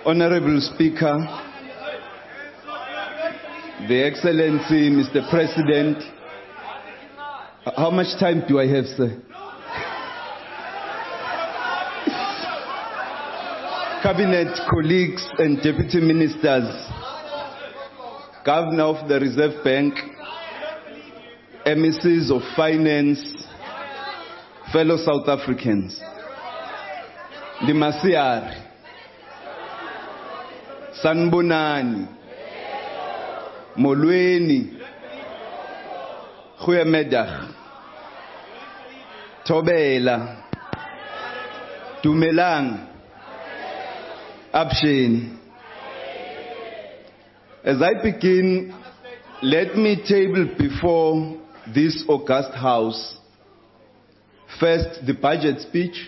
Honorable Speaker, The Excellency, Mr. President, how much time do I have, sir? Cabinet colleagues and deputy ministers, Governor of the Reserve Bank, MECs of Finance, fellow South Africans, Limasiari, Sanbonani, Molweni, Khuyamedach, Tobela, Dumelang, Abshin. As I begin, let me table before this august house, first, the budget speech.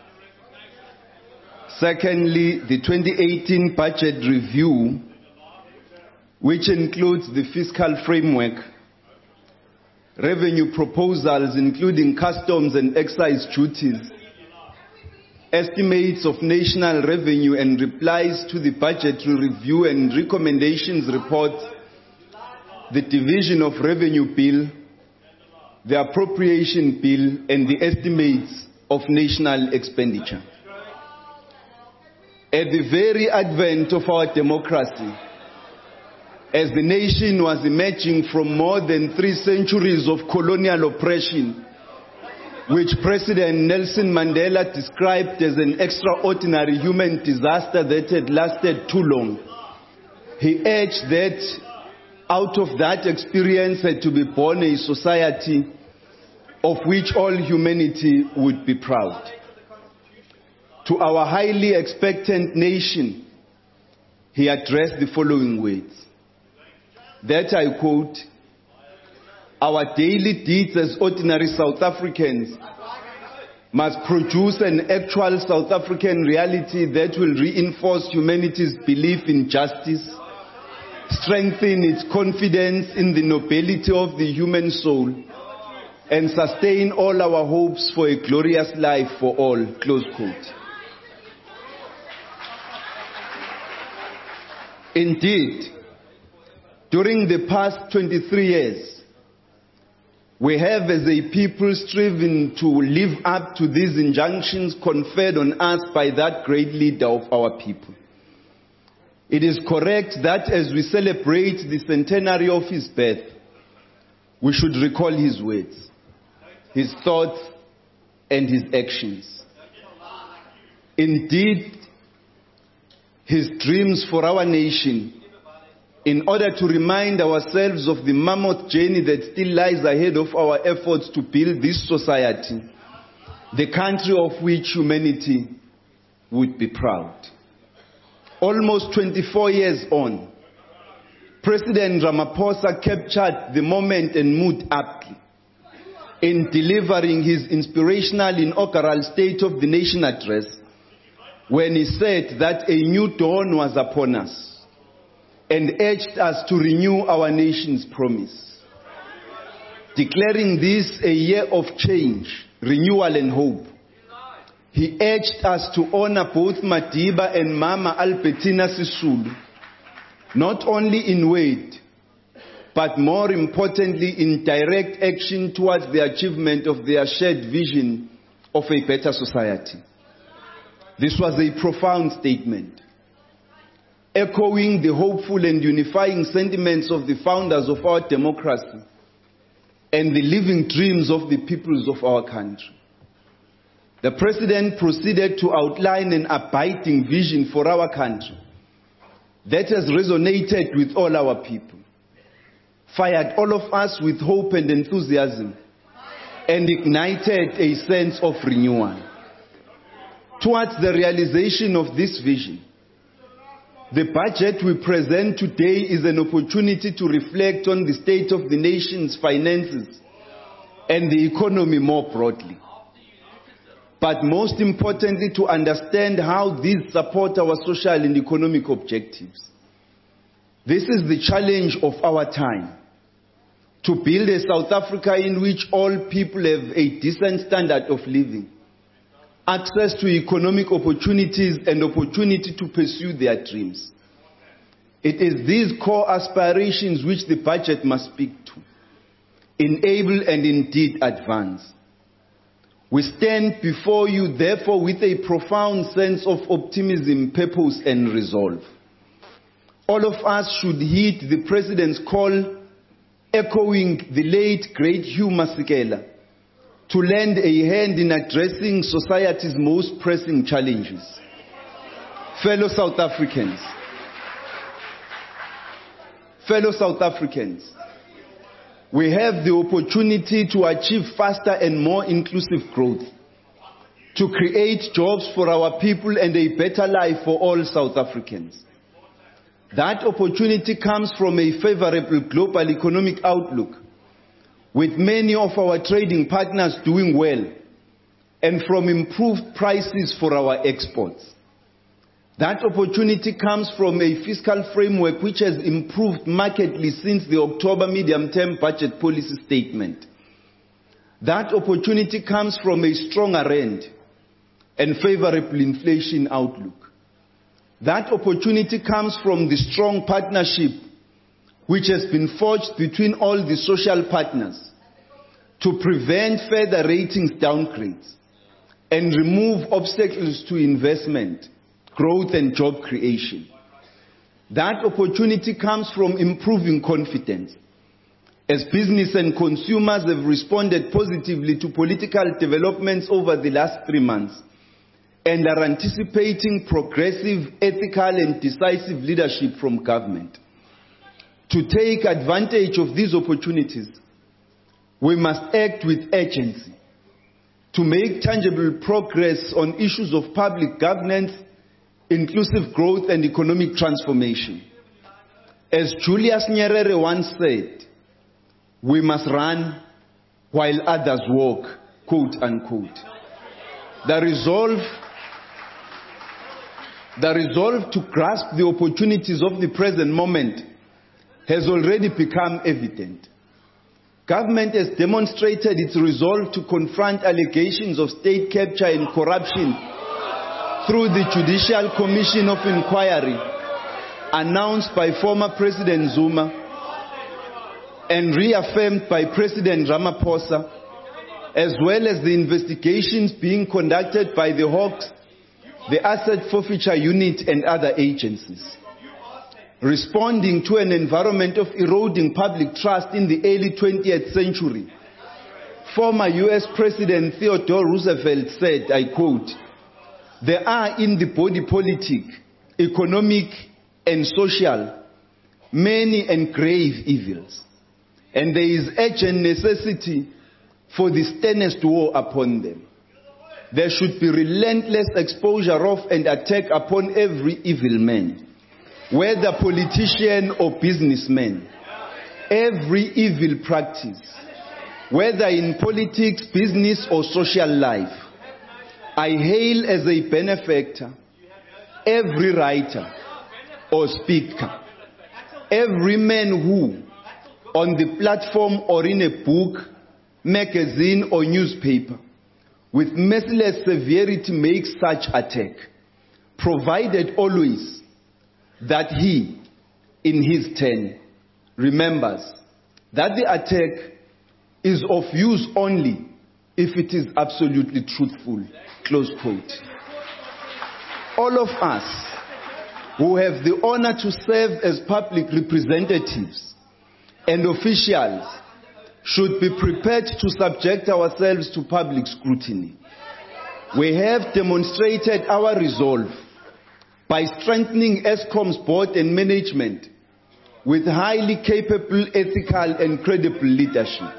Secondly, the 2018 budget review, which includes the fiscal framework, revenue proposals including customs and excise duties, estimates of national revenue and replies to the budgetary review and recommendations report, the division of revenue bill, the appropriation bill, and the estimates of national expenditure. At the very advent of our democracy, as the nation was emerging from more than 3 centuries of colonial oppression, which President Nelson Mandela described as an extraordinary human disaster that had lasted too long, he urged that out of that experience had to be born a society of which all humanity would be proud. To our highly expectant nation, he addressed the following words, that I quote, "Our daily deeds as ordinary South Africans must produce an actual South African reality that will reinforce humanity's belief in justice, strengthen its confidence in the nobility of the human soul, and sustain all our hopes for a glorious life for all," close quote. Indeed, during the past 23 years, we have as a people striven to live up to these injunctions conferred on us by that great leader of our people. It is correct that as we celebrate the centenary of his birth, we should recall his words, his thoughts, and his actions. Indeed, his dreams for our nation, in order to remind ourselves of the mammoth journey that still lies ahead of our efforts to build this society, the country of which humanity would be proud. Almost 24 years on, President Ramaphosa captured the moment and mood aptly in delivering his inspirational inaugural State of the Nation address, when he said that a new dawn was upon us and urged us to renew our nation's promise. Declaring this a year of change, renewal and hope, he urged us to honor both Madiba and Mama Albertina Sisulu, not only in word, but more importantly in direct action towards the achievement of their shared vision of a better society. This was a profound statement, echoing the hopeful and unifying sentiments of the founders of our democracy and the living dreams of the peoples of our country. The President proceeded to outline an abiding vision for our country that has resonated with all our people, fired all of us with hope and enthusiasm, and ignited a sense of renewal. Towards the realization of this vision, the budget we present today is an opportunity to reflect on the state of the nation's finances and the economy more broadly. But most importantly, to understand how these support our social and economic objectives. This is the challenge of our time, to build a South Africa in which all people have a decent standard of living, access to economic opportunities, and opportunity to pursue their dreams. It is these core aspirations which the budget must speak to, enable and indeed advance. We stand before you, therefore, with a profound sense of optimism, purpose, and resolve. All of us should heed the President's call, echoing the late, great Hugh Masekela, to lend a hand in addressing society's most pressing challenges. Fellow South Africans, we have the opportunity to achieve faster and more inclusive growth, to create jobs for our people and a better life for all South Africans. That opportunity comes from a favorable global economic outlook, with many of our trading partners doing well, and from improved prices for our exports. That opportunity comes from a fiscal framework which has improved markedly since the October medium-term budget policy statement. That opportunity comes from a stronger rand and favorable inflation outlook. That opportunity comes from the strong partnership which has been forged between all the social partners to prevent further ratings downgrades and remove obstacles to investment, growth and job creation. That opportunity comes from improving confidence, as business and consumers have responded positively to political developments over the last 3 months and are anticipating progressive, ethical and decisive leadership from government. To take advantage of these opportunities, we must act with urgency to make tangible progress on issues of public governance, inclusive growth and economic transformation. As Julius Nyerere once said, we must run while others walk, quote unquote. The resolve to grasp the opportunities of the present moment has already become evident. Government has demonstrated its resolve to confront allegations of state capture and corruption through the Judicial Commission of Inquiry announced by former President Zuma and reaffirmed by President Ramaphosa, as well as the investigations being conducted by the Hawks, the Asset Forfeiture Unit and other agencies. Responding to an environment of eroding public trust in the early 20th century, former US President Theodore Roosevelt said, I quote, "There are in the body politic, economic and social, many and grave evils, and there is urgent necessity for the sternest war upon them. There should be relentless exposure of and attack upon every evil man, whether politician or businessman, every evil practice, whether in politics, business or social life. I hail as a benefactor every writer or speaker, every man who, on the platform or in a book, magazine or newspaper, with merciless severity makes such attack, provided always that he, in his turn, remembers that the attack is of use only if it is absolutely truthful." Close quote. All of us who have the honor to serve as public representatives and officials should be prepared to subject ourselves to public scrutiny. We have demonstrated our resolve by strengthening Eskom's board and management with highly capable, ethical and credible leadership.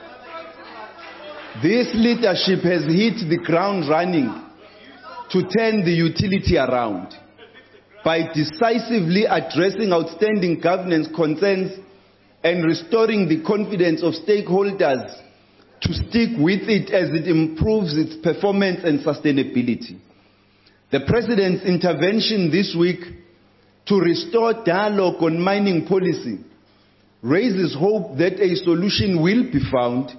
This leadership has hit the ground running to turn the utility around by decisively addressing outstanding governance concerns and restoring the confidence of stakeholders to stick with it as it improves its performance and sustainability. The President's intervention this week to restore dialogue on mining policy raises hope that a solution will be found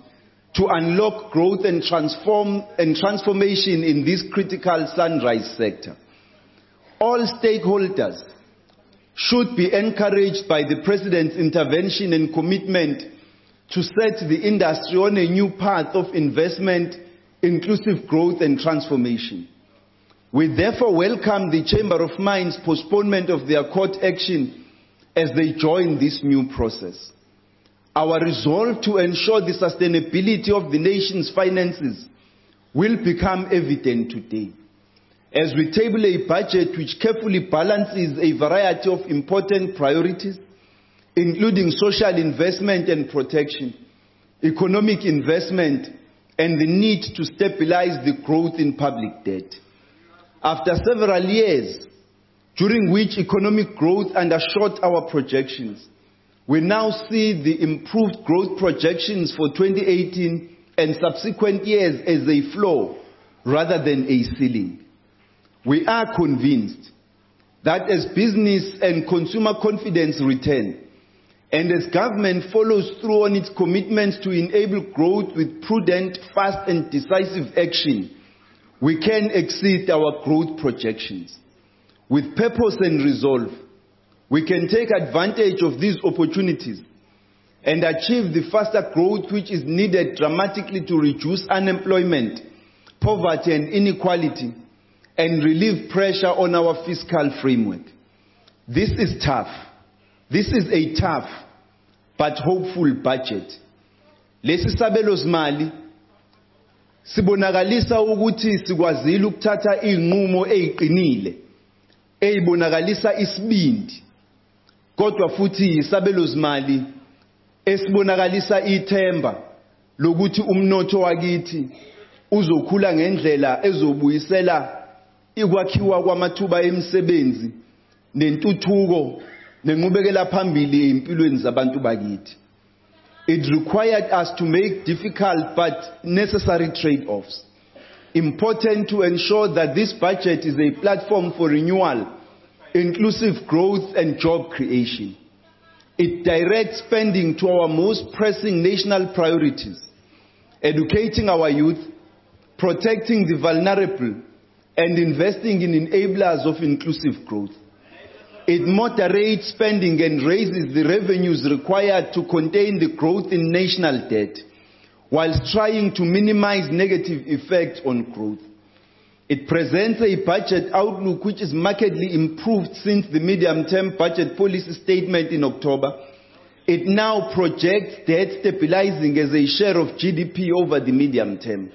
to unlock growth and transformation in this critical sunrise sector. All stakeholders should be encouraged by the President's intervention and commitment to set the industry on a new path of investment, inclusive growth and transformation. We therefore welcome the Chamber of Mines' postponement of their court action as they join this new process. Our resolve to ensure the sustainability of the nation's finances will become evident today as we table a budget which carefully balances a variety of important priorities, including social investment and protection, economic investment, and the need to stabilize the growth in public debt. After several years, during which economic growth undershot our projections, we now see the improved growth projections for 2018 and subsequent years as a floor rather than a ceiling. We are convinced that as business and consumer confidence return, and as government follows through on its commitments to enable growth with prudent, fast and decisive action, we can exceed our growth projections. With purpose and resolve, we can take advantage of these opportunities and achieve the faster growth which is needed dramatically to reduce unemployment, poverty and inequality, and relieve pressure on our fiscal framework. This is tough. This is a tough but hopeful budget. Lesi sabelo zimali sibonakalisa ukuthi sikwazile ukuthatha inqumo eziqinile ezibonakalisa isibindi, kodwa futhi isabelo zimali esibonakalisa ithemba lokuthi umnotho wakithi uzokhula ngendlela ezobuyisela ikwakhiwa kwamathuba emisebenzi nentuthuko nenqubekela phambili empilweni zabantu bakithi. It required us to make difficult but necessary trade-offs. Important to ensure that this budget is a platform for renewal, inclusive growth and job creation. It directs spending to our most pressing national priorities, educating our youth, protecting the vulnerable, and investing in enablers of inclusive growth. It moderates spending and raises the revenues required to contain the growth in national debt, whilst trying to minimize negative effects on growth. It presents a budget outlook which is markedly improved since the medium-term budget policy statement in October. It now projects debt stabilizing as a share of GDP over the medium term.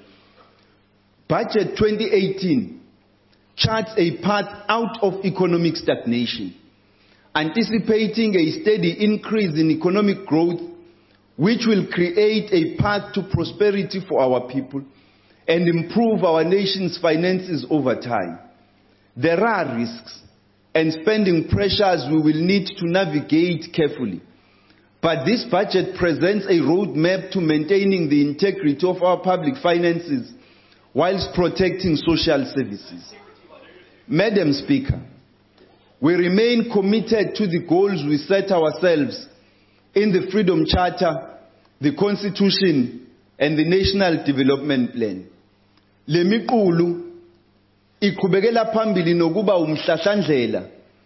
Budget 2018 charts a path out of economic stagnation, anticipating a steady increase in economic growth, which will create a path to prosperity for our people and improve our nation's finances over time. There are risks and spending pressures we will need to navigate carefully, but this budget presents a roadmap to maintaining the integrity of our public finances whilst protecting social services. Madam Speaker, we remain committed to the goals we set ourselves in the Freedom Charter, the Constitution, and the National Development Plan. Le miqulu iqhubekela phambili nokuba umhlahlandlela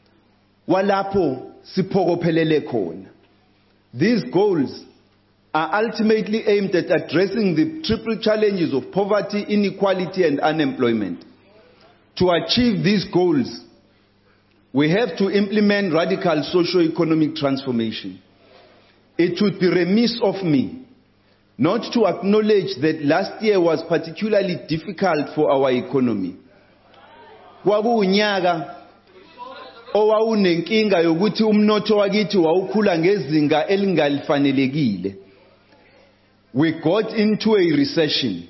walapho siphokophelele khona. These goals are ultimately aimed at addressing the triple challenges of poverty, inequality, and unemployment. To achieve these goals, we have to implement radical socio-economic transformation. It would be remiss of me not to acknowledge that last year was particularly difficult for our economy. Kwakuunyaka owawunenkinga yokuthi umnotho wakithi wawukhula ngezinga elingalifanelekile. We got into a recession.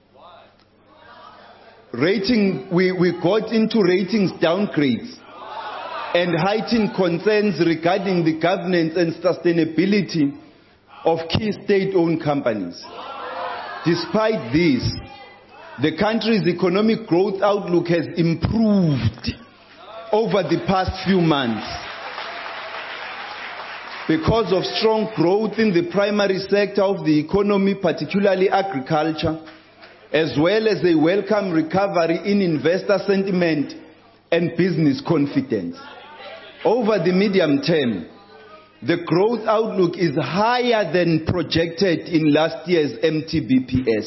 We got into ratings downgrades and heightened concerns regarding the governance and sustainability of key state-owned companies. Despite this, the country's economic growth outlook has improved over the past few months. because of strong growth in the primary sector of the economy, particularly agriculture, as well as a welcome recovery in investor sentiment and business confidence. Over the medium term, the growth outlook is higher than projected in last year's MTBPS.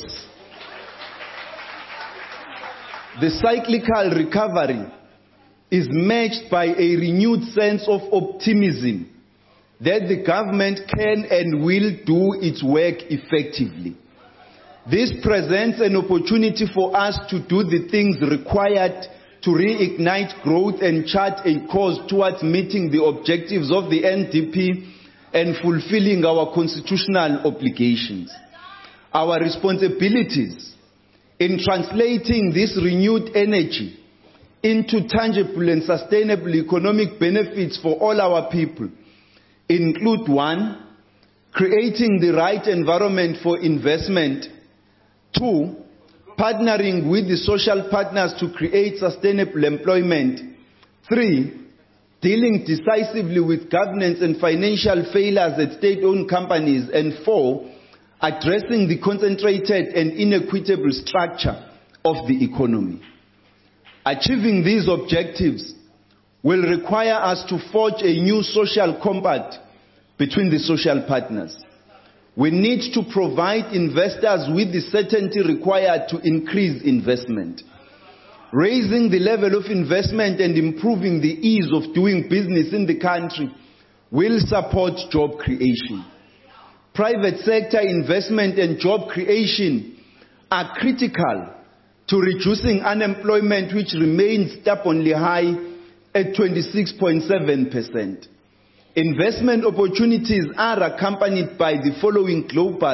The cyclical recovery is matched by a renewed sense of optimism that the government can and will do its work effectively. This presents an opportunity for us to do the things required to reignite growth and chart a course towards meeting the objectives of the NDP and fulfilling our constitutional obligations. Our responsibilities in translating this renewed energy into tangible and sustainable economic benefits for all our people include: 1, creating the right environment for investment; 2, partnering with the social partners to create sustainable employment; 3, dealing decisively with governance and financial failures at state-owned companies; and 4, addressing the concentrated and inequitable structure of the economy. Achieving these objectives will require us to forge a new social compact between the social partners. We need to provide investors with the certainty required to increase investment. Raising the level of investment and improving the ease of doing business in the country will support job creation. Private sector investment and job creation are critical to reducing unemployment, which remains stubbornly high at 26.7%. Investment opportunities are occasioned by the following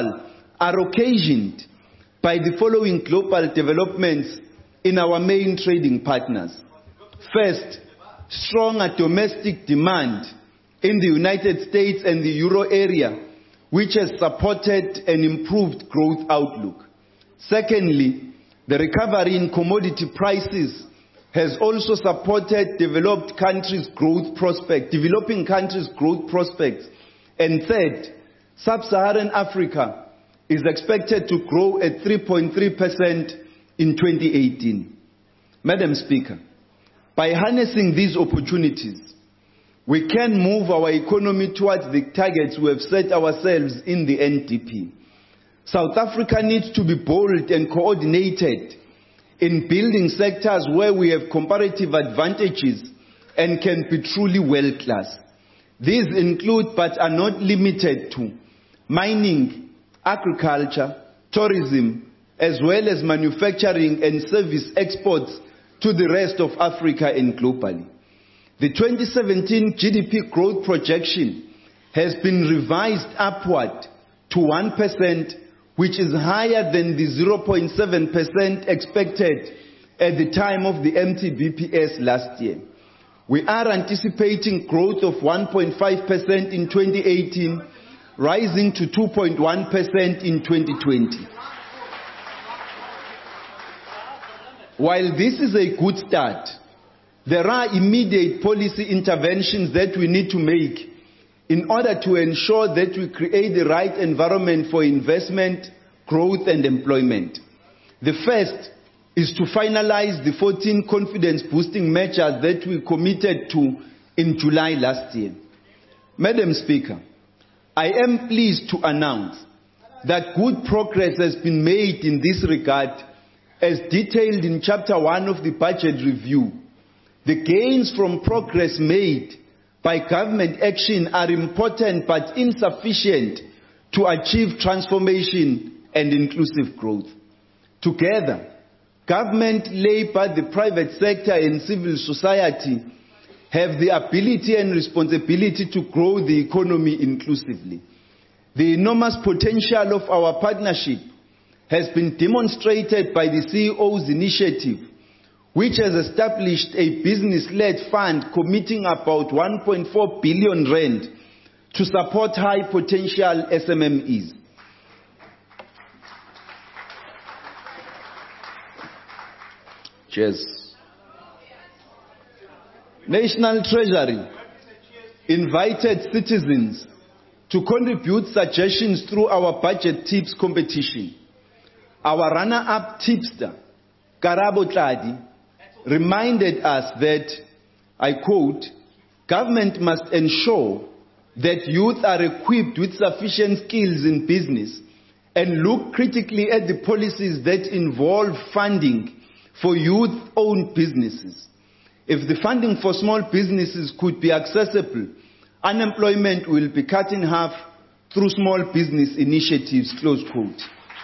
global developments in our main trading partners. First, stronger domestic demand in the United States and the Euro area, which has supported an improved growth outlook. Secondly, the recovery in commodity prices has also supported developing countries' growth prospects. And third, sub-Saharan Africa is expected to grow at 3.3% in 2018. Madam Speaker, by harnessing these opportunities, we can move our economy towards the targets we have set ourselves in the NDP. South Africa needs to be bold and coordinated in building sectors where we have comparative advantages and can be truly world-class. These include, but are not limited to, mining, agriculture, tourism, as well as manufacturing and service exports to the rest of Africa and globally. The 2017 GDP growth projection has been revised upward to 1%, which is higher than the 0.7% expected at the time of the MTBPS last year. We are anticipating growth of 1.5% in 2018, rising to 2.1% in 2020. While this is a good start, there are immediate policy interventions that we need to make in order to ensure that we create the right environment for investment, growth, and employment. The first is to finalize the 14 confidence-boosting measures that we committed to in July last year. Madam Speaker, I am pleased to announce that good progress has been made in this regard, as detailed in Chapter 1 of the Budget Review. The gains from progress made by government action are important but insufficient to achieve transformation and inclusive growth. Together, government, labor, the private sector, and civil society have the ability and responsibility to grow the economy inclusively. The enormous potential of our partnership has been demonstrated by the CEO's initiative, which has established a business-led fund committing about 1.4 billion rand to support high-potential SMMEs. Cheers. National Treasury invited citizens to contribute suggestions through our budget tips competition. Our runner-up tipster, Karabo Tladi, reminded us that, I quote, "Government must ensure that youth are equipped with sufficient skills in business and look critically at the policies that involve funding for youth-owned businesses. If the funding for small businesses could be accessible, unemployment will be cut in half through small business initiatives," close quote.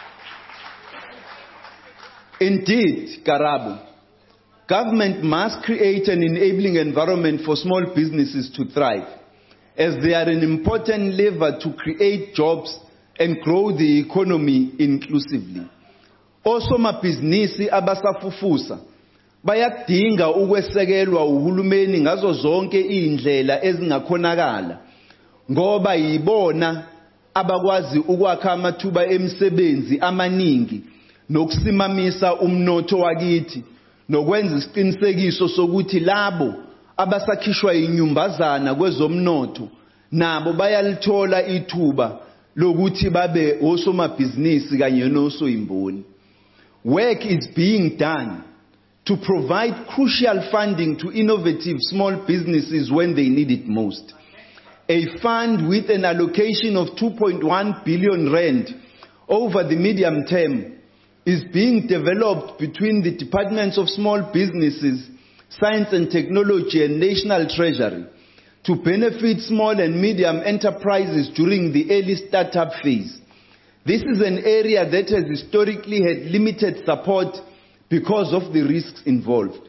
Indeed, Karabo, government must create an enabling environment for small businesses to thrive, as they are an important lever to create jobs and grow the economy inclusively. Osomabhizinisi abasafufusa bayadinga ukwesekelwa uhulumeni ngazo zonke indlela ezingakhonakala, ngoba yibona abakwazi ukwakha amathuba emisebenzi amaningi nokusimamisa umnotho wakithi, nokwenza isiqinisekiso sokuthi labo abasakhishwa inyumbazana kwezomnotho nabo bayalithola ithuba lokuthi babe osomabhizinisi kanye nosoyimboni. Work is being done to provide crucial funding to innovative small businesses when they need it most. A fund with an allocation of 2.1 billion rand over the medium term is being developed between the Departments of Small Businesses, Science and Technology and National Treasury to benefit small and medium enterprises during the early startup phase. This is an area that has historically had limited support because of the risks involved.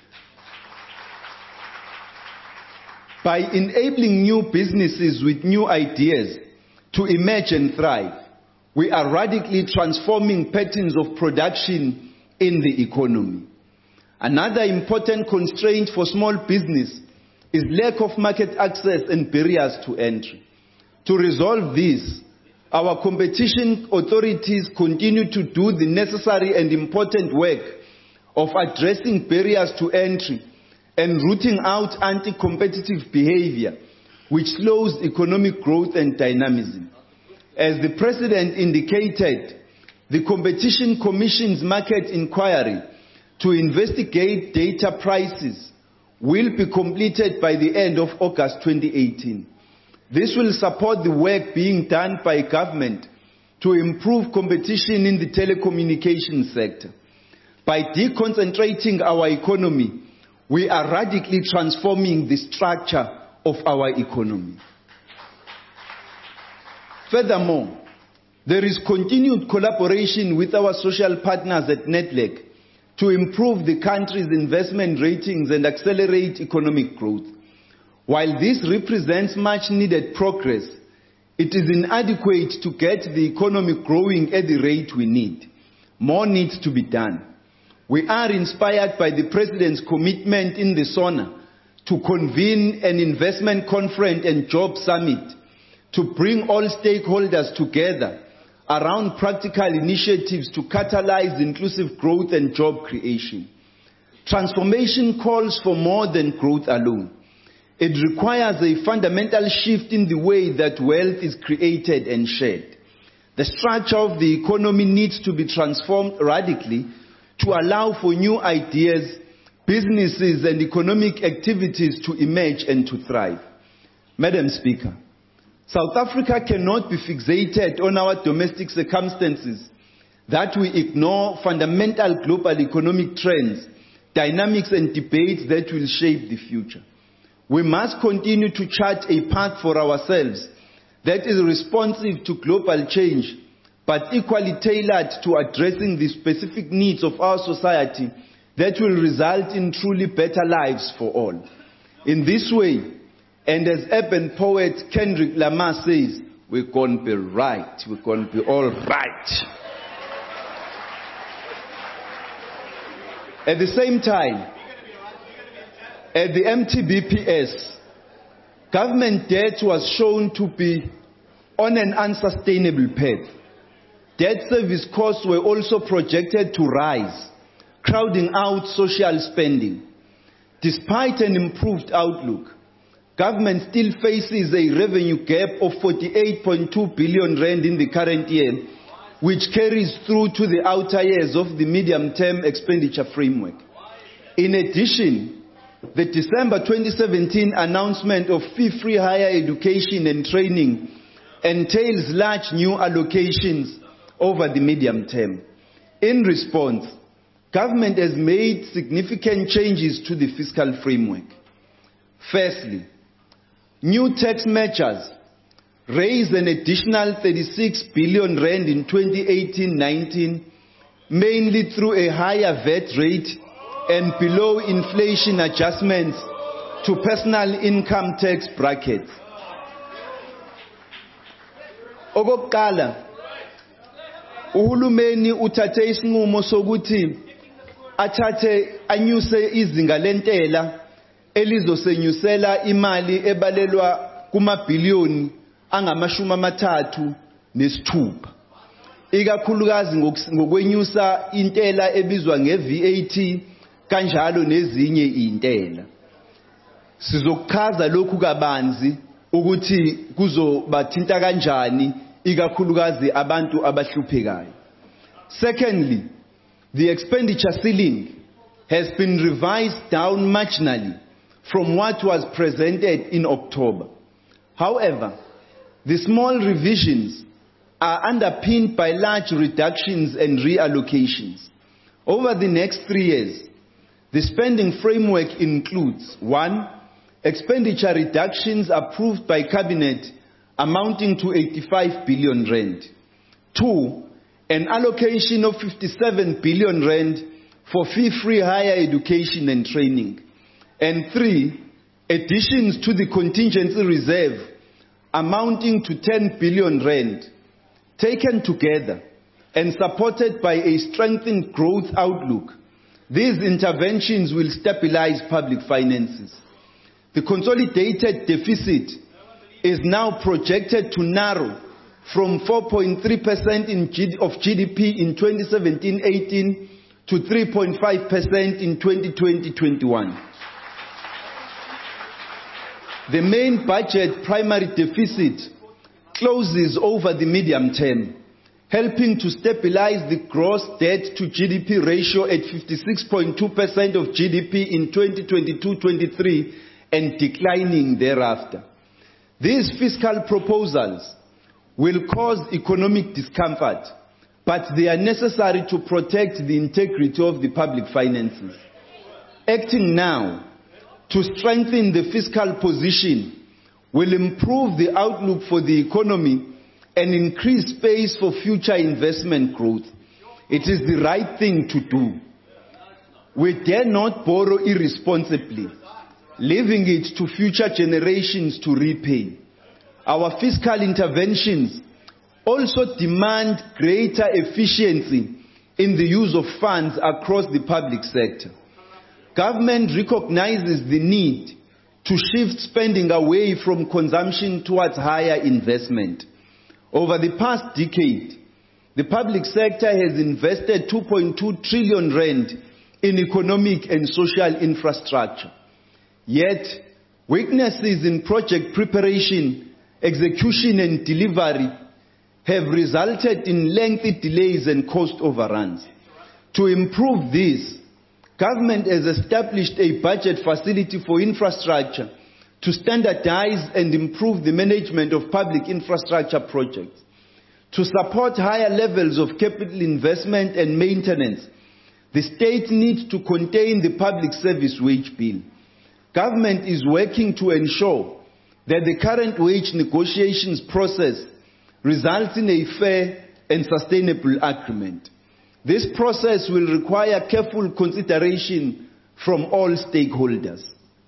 By enabling new businesses with new ideas to emerge and thrive, we are radically transforming patterns of production in the economy. Another important constraint for small business is lack of market access and barriers to entry. To resolve this, our competition authorities continue to do the necessary and important work of addressing barriers to entry and rooting out anti-competitive behavior, which slows economic growth and dynamism. As the President indicated, the Competition Commission's market inquiry to investigate data prices will be completed by the end of August 2018. This will support the work being done by government to improve competition in the telecommunications sector. By deconcentrating our economy, we are radically transforming the structure of our economy. Furthermore, there is continued collaboration with our social partners at NEDLAC to improve the country's investment ratings and accelerate economic growth. While this represents much needed progress, it is inadequate to get the economy growing at the rate we need. More needs to be done. We are inspired by the President's commitment in the SONA to convene an investment conference and job summit to bring all stakeholders together around practical initiatives to catalyze inclusive growth and job creation. Transformation calls for more than growth alone. It requires a fundamental shift in the way that wealth is created and shared. The structure of the economy needs to be transformed radically to allow for new ideas, businesses, and economic activities to emerge and to thrive. Madam Speaker, South Africa cannot be fixated on our domestic circumstances, that we ignore fundamental global economic trends, dynamics, and debates that will shape the future. We must continue to chart a path for ourselves that is responsive to global change, but equally tailored to addressing the specific needs of our society that will result in truly better lives for all. In this way, and as urban poet Kendrick Lamar says, we're going to be right, we're going to be all right. At the same time, at the MTBPS, government debt was shown to be on an unsustainable path. Debt service costs were also projected to rise, crowding out social spending. Despite an improved outlook, government still faces a revenue gap of 48.2 billion rand in the current year, which carries through to the outer years of the medium-term expenditure framework. In addition, the December 2017 announcement of fee-free higher education and training entails large new allocations over the medium term. In response, government has made significant changes to the fiscal framework. Firstly, new tax measures raised an additional 36 billion rand in 2018-19, mainly through a higher VAT rate and below inflation adjustments to personal income tax brackets. Okokuqala, uhulumeni uthathe isinqumo sokuthi anyuse izinga lentela elizosenyusela imali ebalelwa kumabhiliyoni angama-36, ikakhulukazi ngokwenyusa intela ebizwa nge-VAT kanjalo nezinye intela. Sizokuchaza lokhu kabanzi ukuthi kuzobathinta kanjani ikakhulukazi abantu abahluphekayo. Secondly, the expenditure ceiling has been revised down marginally from what was presented in October. However, the small revisions are underpinned by large reductions and reallocations. Over the next 3 years, the spending framework includes: 1, expenditure reductions approved by Cabinet amounting to 85 billion rand. 2, an allocation of 57 billion rand for fee-free higher education and training. And 3, additions to the contingency reserve amounting to 10 billion rand. Taken together and supported by a strengthened growth outlook, these interventions will stabilize public finances. The consolidated deficit is now projected to narrow from 4.3% of GDP in 2017-18 to 3.5% in 2020-21. The main budget primary deficit closes over the medium term, helping to stabilize the gross debt to GDP ratio at 56.2% of GDP in 2022-23 and declining thereafter. These fiscal proposals will cause economic discomfort, but they are necessary to protect the integrity of the public finances. Acting now to strengthen the fiscal position will improve the outlook for the economy and increase space for future investment growth. It is the right thing to do. We dare not borrow irresponsibly, leaving it to future generations to repay. Our fiscal interventions also demand greater efficiency in the use of funds across the public sector. Government recognizes the need to shift spending away from consumption towards higher investment. Over the past decade, the public sector has invested 2.2 trillion rand in economic and social infrastructure. Yet, weaknesses in project preparation, execution and delivery have resulted in lengthy delays and cost overruns. To improve this, government has established a budget facility for infrastructure to standardize and improve the management of public infrastructure projects. To support higher levels of capital investment and maintenance, the state needs to contain the public service wage bill. Government is working to ensure that the current wage negotiations process results in a fair and sustainable agreement. This process will require careful consideration from all stakeholders.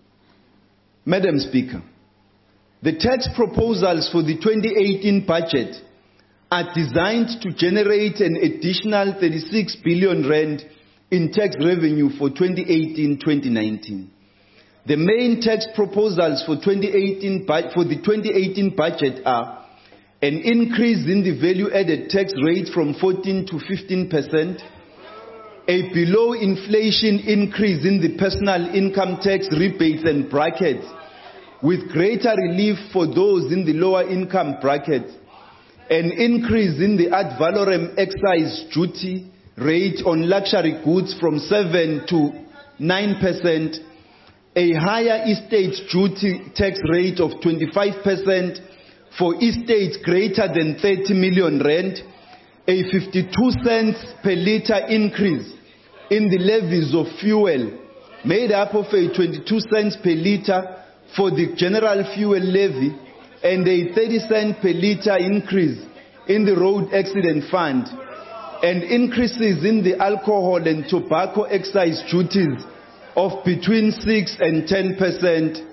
Madam Speaker, the tax proposals for the 2018 budget are designed to generate an additional 36 billion rand in tax revenue for 2018-2019. The main tax proposals for the 2018 budget are an increase in the value-added tax rate from 14% to 15%, a below-inflation increase in the personal income tax rebates and brackets with greater relief for those in the lower income bracket, an increase in the ad valorem excise duty rate on luxury goods from 7 to 9%, a higher estate duty tax rate of 25% for estates greater than 30 million rand, a 52 cents per litre increase in the levies of fuel, made up of a 22 cents per litre for the general fuel levy and a 30 cent per litre increase in the road accident fund, and increases in the alcohol and tobacco excise duties of between 6 and 10%.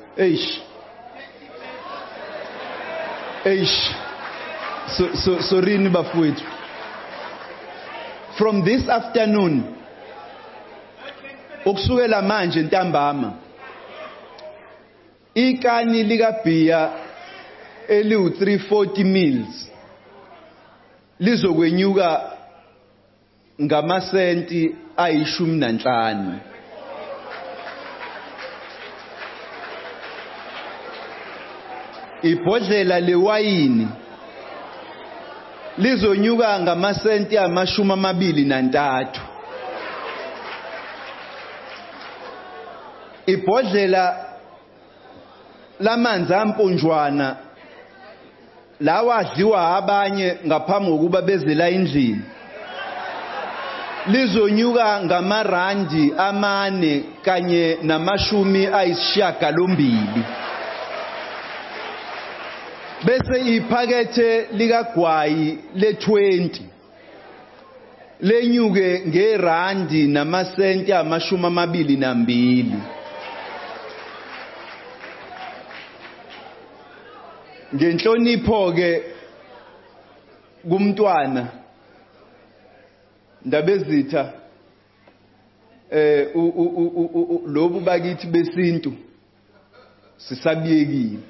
From this afternoon, ukusukela manje ntambama, ikani likabhiya eliwu 340 mils lizokwenyuka ngamasenti ayi-15. Ibhodlela lewayini lizonyuka ngamasenti ama-23. Ibhodlela lamanzi amponjwana lawa adliwa abanye ngaphambi kokuba bezela endlini lizonyuka ngamarandi 4 kanye nama-80. Bese iphakethe likagwayi le-20 lenyuke ngerandi namasenti ama-22. Ngenhlonipho ke kumntwana ndabezitha lobu bakithi besintu sisabiyekile.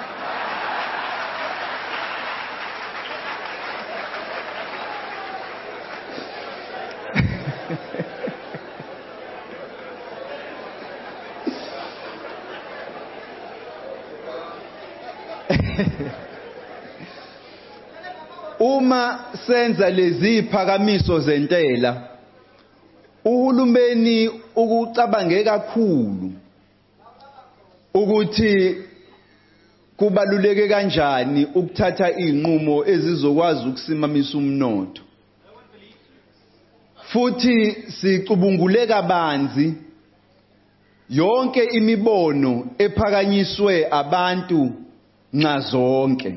Uma senza lezi phakamiso zentela, uhulumeni ukucabange kakhulu ukuthi kubaluleke kanjani ukuthatha izinqumo ezizokwazi ukusimamisa umnotho. Futhi sicubungule kabanzi yonke imibono ephakanyiswe abantu nxazonke.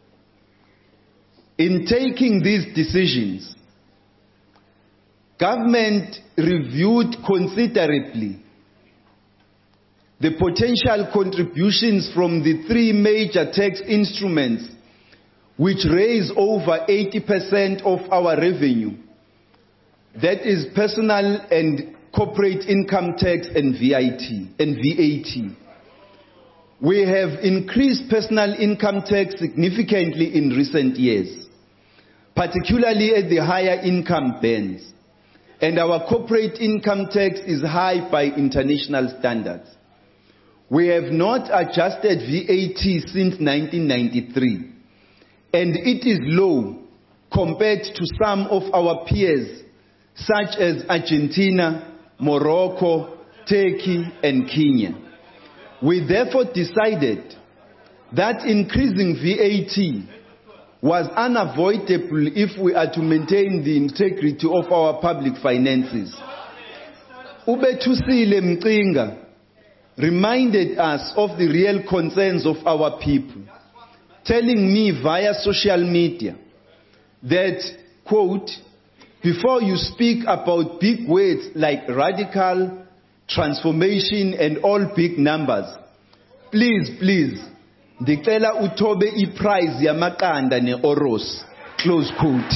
In taking these decisions, government reviewed considerably the potential contributions from the 3 major tax instruments which raise over 80% of our revenue. That is personal and corporate income tax and VAT. We have increased personal income tax significantly in recent years, particularly at the higher income bands, and our corporate income tax is high by international standards. We have not adjusted VAT since 1993, and it is low compared to some of our peers such as Argentina, Morocco, Turkey, and Kenya. We therefore decided that increasing VAT was unavoidable if we are to maintain the integrity of our public finances. Ubethusile Mcinga reminded us of the real concerns of our people, telling me via social media that, quote, before you speak about big words like radical, transformation and all big numbers, please, ndicela uthobe iprice yamaqanda ne-oros, close quote.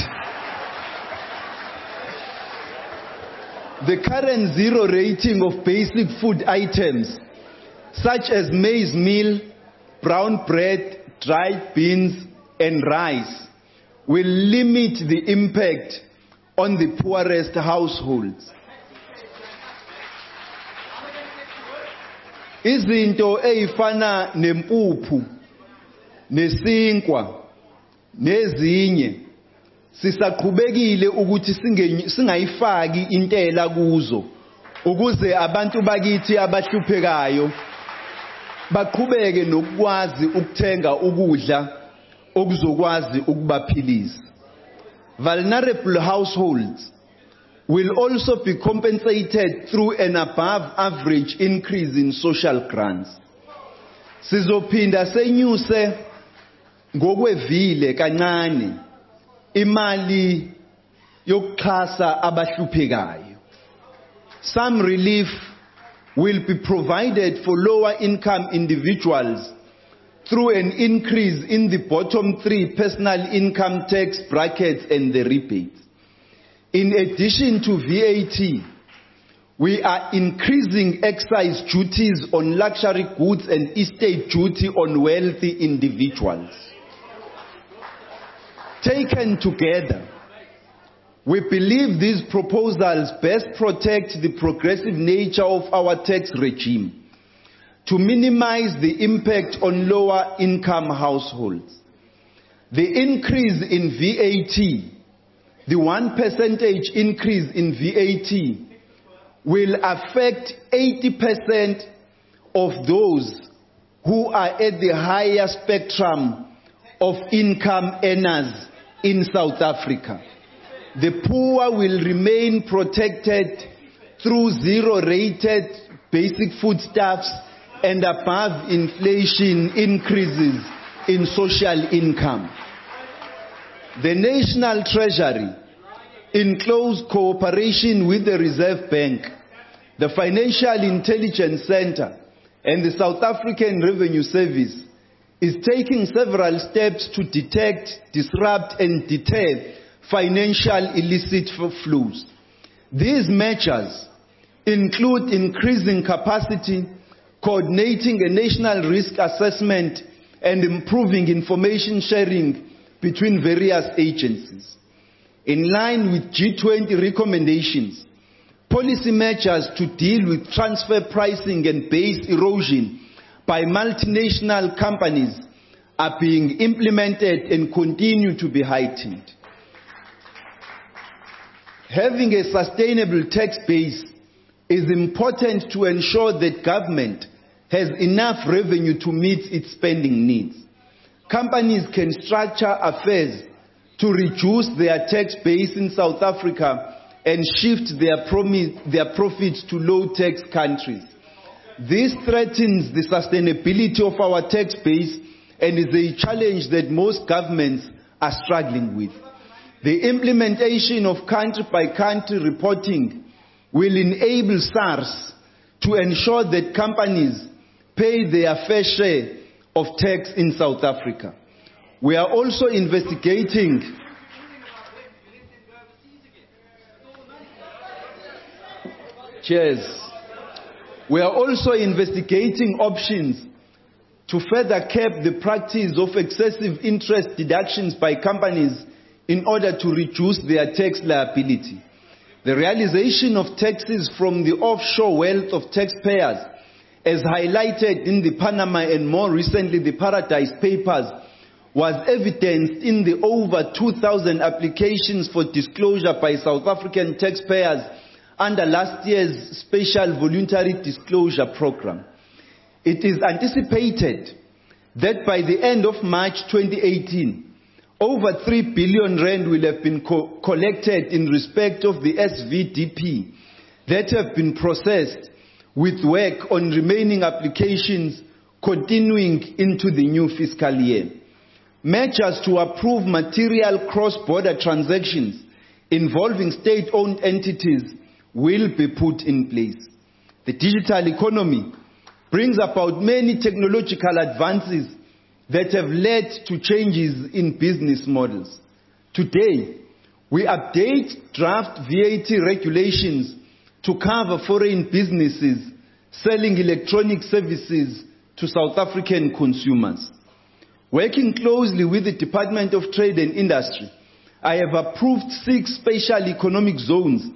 The current zero rating of basic food items such as maize meal, brown bread, dried beans and rice will limit the impact on the poorest households. Izinto ezifana nempuphu nesinkwa nezinye sisaqhubekile ukuthi singayifaki intela kuzo ukuze abantu bakithi abahluphekayo baqhubeke nokwazi ukuthenga ukudla okuzokwazi ukubaphilisa. Vulnerable households will also be compensated through an above average increase in social grants. Sizophinda senyuse ngokwevile kancane imali yokuxhasa abahluphekayo. Some relief will be provided for lower income individuals through an increase in the bottom 3 personal income tax brackets and the rebates. In addition to VAT, we are increasing excise duties on luxury goods and estate duty on wealthy individuals. Taken together, we believe these proposals best protect the progressive nature of our tax regime to minimize the impact on lower income households. The increase in VAT, the 1% increase in VAT, will affect 80% of those who are at the higher spectrum of income earners in South Africa. The poor will remain protected through zero-rated basic foodstuffs and above inflation increases in social income. The National Treasury, in close cooperation with the Reserve Bank, the Financial Intelligence Center, and the South African Revenue Service, is taking several steps to detect, disrupt, and deter financial illicit flows. These measures include increasing capacity, coordinating a national risk assessment, and improving information sharing between various agencies. In line with G20 recommendations, policy measures to deal with transfer pricing and base erosion by multinational companies are being implemented and continue to be heightened. Having a sustainable tax base is important to ensure that government has enough revenue to meet its spending needs. Companies can structure affairs to reduce their tax base in South Africa and shift their profits to low-tax countries. This threatens the sustainability of our tax base and is a challenge that most governments are struggling with. The implementation of country-by-country reporting will enable SARS to ensure that companies pay their fair share of tax in South Africa. We are also investigating options to further cap the practice of excessive interest deductions by companies in order to reduce their tax liability. The realization of taxes from the offshore wealth of taxpayers, as highlighted in the Panama and more recently the Paradise Papers, was evidenced in the over 2,000 applications for disclosure by South African taxpayers under last year's Special Voluntary Disclosure Program. It is anticipated that by the end of March 2018, over 3 billion rand will have been collected in respect of the SVDP that have been processed, with work on remaining applications continuing into the new fiscal year. Measures to approve material cross-border transactions involving state-owned entities will be put in place. The digital economy brings about many technological advances that have led to changes in business models. Today, we update draft VAT regulations to cover foreign businesses selling electronic services to South African consumers. Working closely with the Department of Trade and Industry, I have approved 6 special economic zones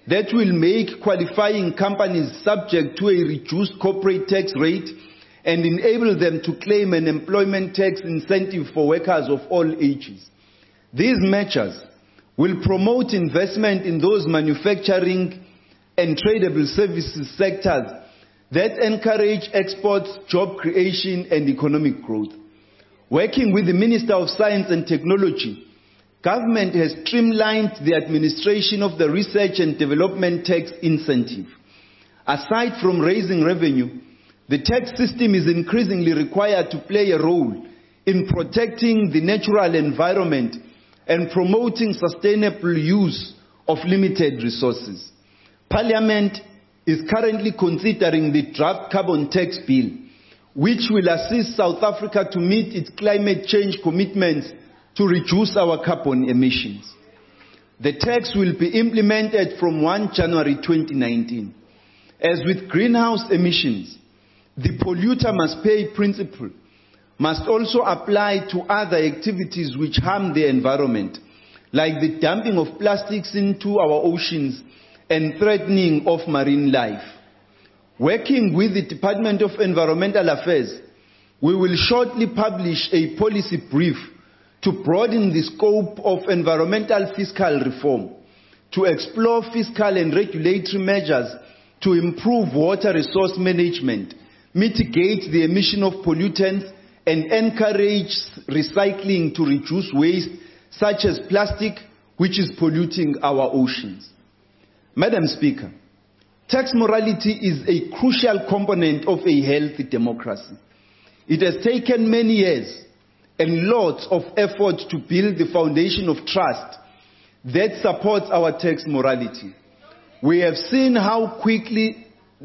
that will make qualifying companies subject to a reduced corporate tax rate and enable them to claim an employment tax incentive for workers of all ages. These measures will promote investment in those manufacturing and tradable services sectors that encourage exports, job creation, and economic growth. Working with the Minister of Science and Technology, government has streamlined the administration of the research and development tax incentive. Aside from raising revenue, the tax system is increasingly required to play a role in protecting the natural environment and promoting sustainable use of limited resources. Parliament is currently considering the draft carbon tax bill, which will assist South Africa to meet its climate change commitments to reduce our carbon emissions. The tax will be implemented from 1 January 2019. As with greenhouse emissions, the polluter must pay principle must also apply to other activities which harm the environment, like the dumping of plastics into our oceans and threatening of marine life. Working with the Department of Environmental Affairs, we will shortly publish a policy brief to broaden the scope of environmental fiscal reform, to explore fiscal and regulatory measures to improve water resource management, mitigate the emission of pollutants, and encourage recycling to reduce waste such as plastic, which is polluting our oceans. Madam Speaker, tax morality is a crucial component of a healthy democracy. It has taken many years and lots of effort to build the foundation of trust that supports our tax morality. We have seen how quickly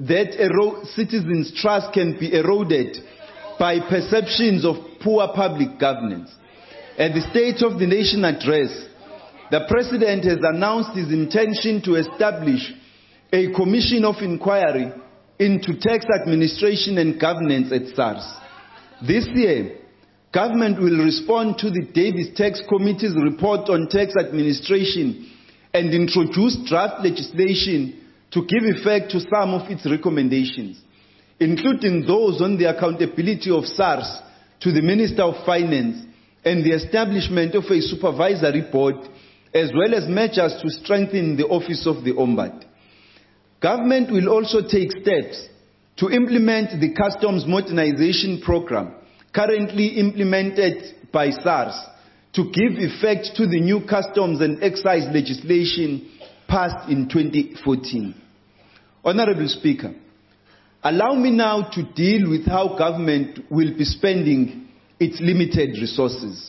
that citizens' trust can be eroded by perceptions of poor public governance. At the State of the Nation address, the President has announced his intention to establish a commission of inquiry into tax administration and governance at SARS. This year, government will respond to the Davis Tax Committee's report on tax administration and introduce draft legislation to give effect to some of its recommendations, including those on the accountability of SARS to the Minister of Finance and the establishment of a supervisory board, as well as measures to strengthen the office of the Ombud. Government will also take steps to implement the Customs Modernization Program, currently implemented by SARS, to give effect to the new customs and excise legislation passed in 2014. Honorable Speaker, allow me now to deal with how government will be spending its limited resources.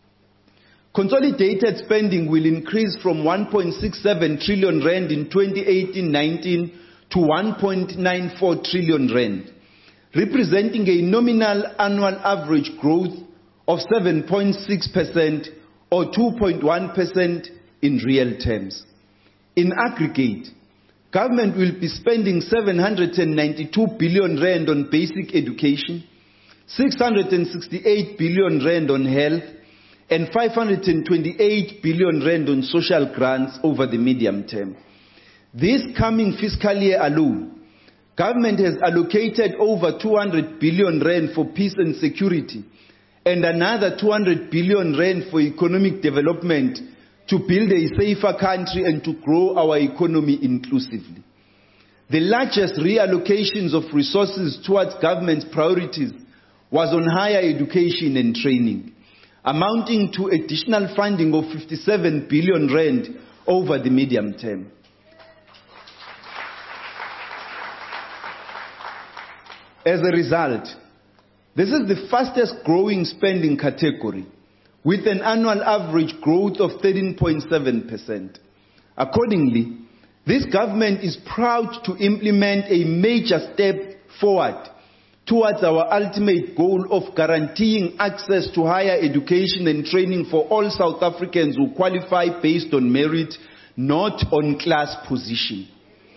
Consolidated spending will increase from 1.67 trillion rand in 2018-19 to 1.94 trillion rand, representing a nominal annual average growth of 7.6% or 2.1% in real terms. In aggregate, government will be spending 792 billion rand on basic education, 668 billion rand on health, and 528 billion rand on social grants over the medium term. This coming fiscal year alone, government has allocated over 200 billion rand for peace and security and another 200 billion rand for economic development to build a safer country and to grow our economy inclusively. The largest reallocations of resources towards government's priorities was on higher education and training, amounting to additional funding of 57 billion rand over the medium term. As a result, this is the fastest growing spending category, with an annual average growth of 13.7%. Accordingly, this government is proud to implement a major step forward towards our ultimate goal of guaranteeing access to higher education and training for all South Africans who qualify based on merit, not on class position.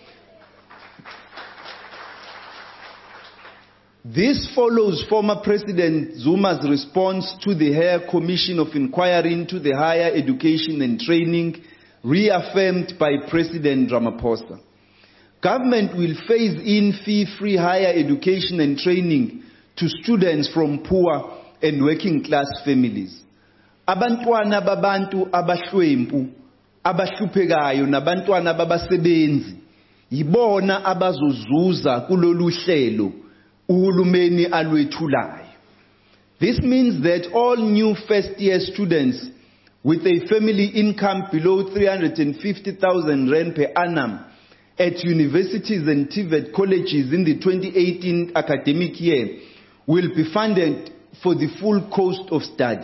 This follows former President Zuma's response to the Hare Commission of Inquiry into the Higher Education and Training reaffirmed by President Ramaphosa. Government will phase in fee-free higher education and training to students from poor and working class families. Abantwana babantu abahlwempu, abahluphekayo nabantwana babasebenzi yibona abazozuza kulolu hlelo uhulumeni alwethulayo. This means that all new first-year students with a family income below 350,000 rand per annum at universities and TVET colleges in the 2018 academic year will be funded for the full cost of study.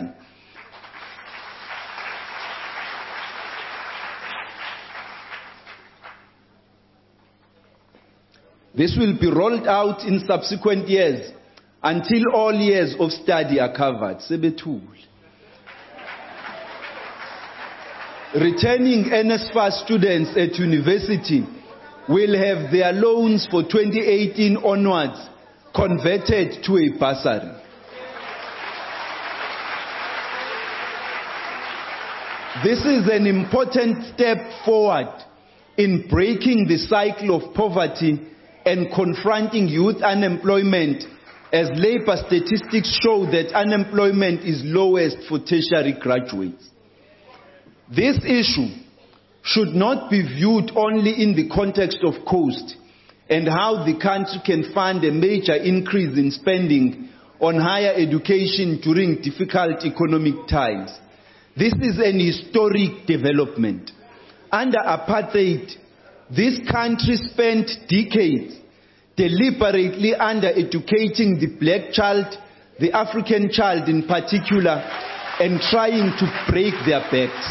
This will be rolled out in subsequent years until all years of study are covered. Returning NSFAS students at university will have their loans for 2018 onwards converted to a bursary. This is an important step forward in breaking the cycle of poverty and confronting youth unemployment, as labor statistics show that unemployment is lowest for tertiary graduates. This issue should not be viewed only in the context of cost and how the country can fund a major increase in spending on higher education during difficult economic times. This is an historic development. Under apartheid, this country spent decades deliberately under-educating the black child, the African child in particular, and trying to break their backs.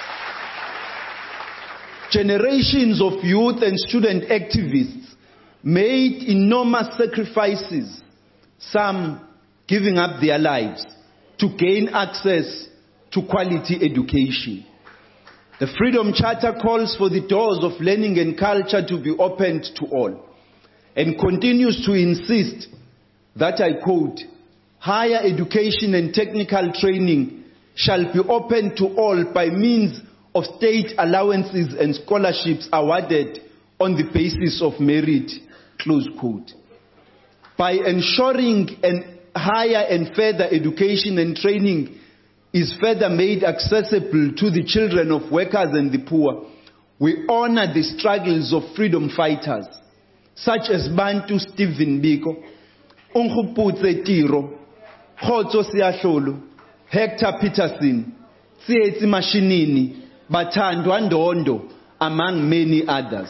Generations of youth and student activists made enormous sacrifices, some giving up their lives, to gain access to quality education. The Freedom Charter calls for the doors of learning and culture to be opened to all, and continues to insist that, I quote, higher education and technical training shall be open to all by means of state allowances and scholarships awarded on the basis of merit, close quote. By ensuring higher and further education and training is further made accessible to the children of workers and the poor, we honor the struggles of freedom fighters, such as Bantu Stephen Biko, Unkgopotse Tiro, Khotso Siahlolo, Hector Peterson, Tsietsi Mashinini, Bathandwa Ndondo, among many others.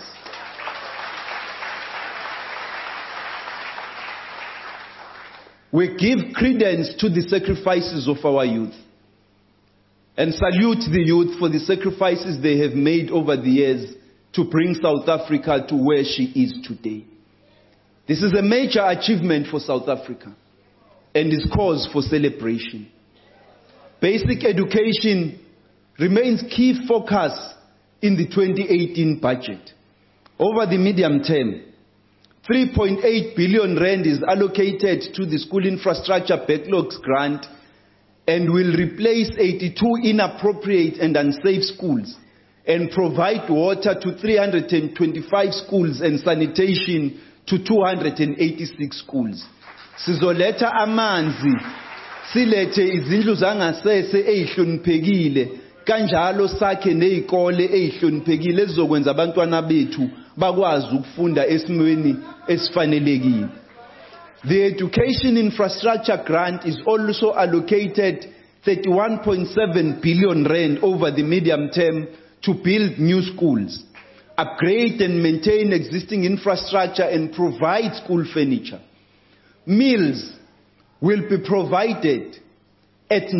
We give credence to the sacrifices of our youth and salute the youth for the sacrifices they have made over the years to bring South Africa to where she is today. This is a major achievement for South Africa and is cause for celebration. Basic education remains key focus in the 2018 budget. Over the medium term, 3.8 billion rand is allocated to the school infrastructure backlogs grant and will replace 82 inappropriate and unsafe schools and provide water to 325 schools and sanitation to 286 schools. Sizoleta amanzi, silete izindlu zangasese ezihloniphekile, kanjalo sakhe nezikole ezihloniphekile ezizokwenza abantwana bethu bakwazi ukufunda esimweni esifanelekile. The education infrastructure grant is also allocated 31.7 billion rand over the medium term to build new schools, upgrade and maintain existing infrastructure and provide school furniture. Meals will be provided at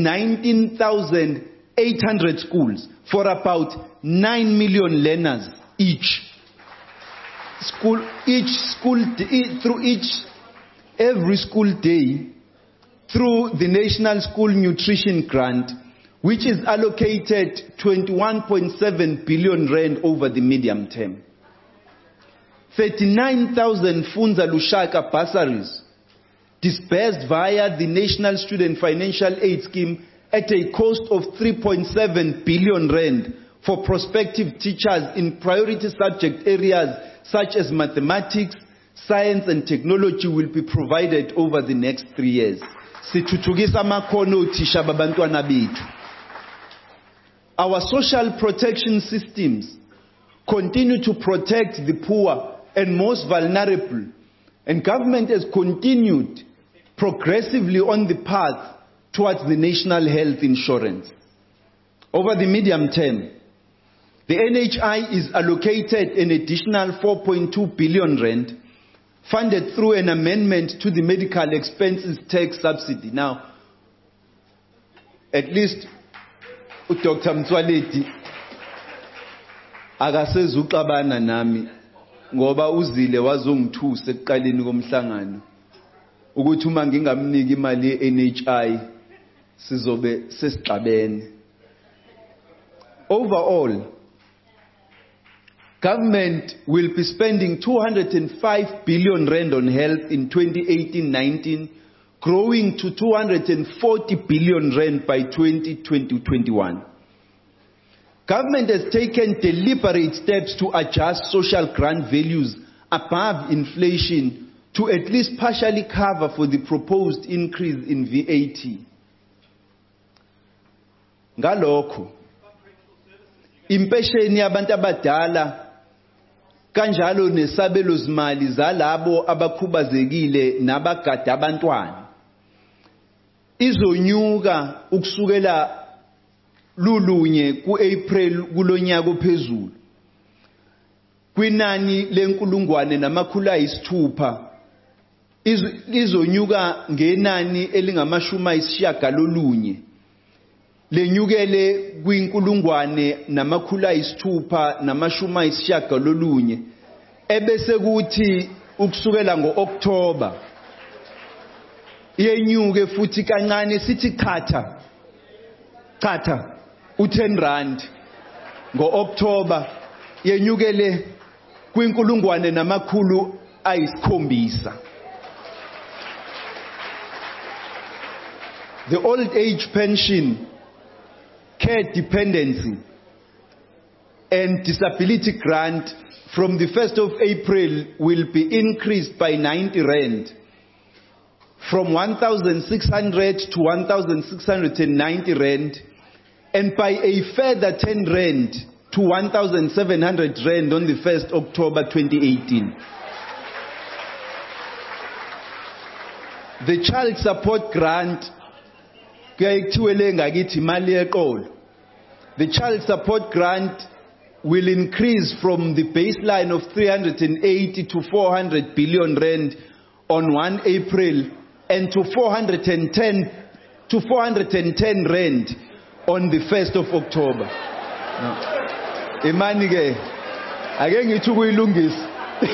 19,800 schools for about 9 million learners each. Every school day through the National School Nutrition Grant, which is allocated 21.7 billion rand over the medium term. 39,000 Funza Lushaka bursaries disbursed via the National Student Financial Aid Scheme at a cost of 3.7 billion rand for prospective teachers in priority subject areas such as mathematics, science and technology will be provided over the next 3 years. Sithuthukisa amakhono othisha babantwana bethu. Our social protection systems continue to protect the poor and most vulnerable, and government has continued progressively on the path towards the national health insurance. Over the medium term, the NHI is allocated an additional 4.2 billion rand funded through an amendment to the medical expenses tax subsidy. Now, at least Dr. Mtswaledi akasezuxabana nami ngoba uzile wazongithusa ekuqaleni komhlangano ukuthi uma ngingamniki imali ye-NHI sizobe sesixabene. Overall, government will be spending 205 billion rand on health in 2018-19, growing to 240 billion rand by 2020-21. Government has taken deliberate steps to adjust social grant values above inflation to at least partially cover for the proposed increase in VAT. Ngalokho, impesheni yabantu abadala kanjalo nesabelo zimali zalabo abakhubazekile nabagada abantwana izonyuka ukusukela lulunye kuApril kulonyaka ophezulu kwinani lenkulungwane namakhulu ayisithupha izonyuka ngenani elingamashumi ayisishiyagalolunye lenyukele kwinkulungwane namakhulu ayisithupha namashumi ayisishiyagalolunye ebese kuthi ukusukela ngoOctober yenyuke futhi kancane sithi chatha u10 rand ngoOctober yenyukele kwinkulungwane namakhulu ayisikhombisa. The old age pension, care dependency and disability grant from the 1st of April will be increased by 90 rand from 1,600 to 1,690 rand and by a further 10 rand to 1,700 rand on the 1st October 2018. The child support grant, the child support grant will increase from the baseline of 380 to 400 billion rand on 1 April and to 410 rand on the 1st of October. Imani ke ake ngithi ukuyilungisa.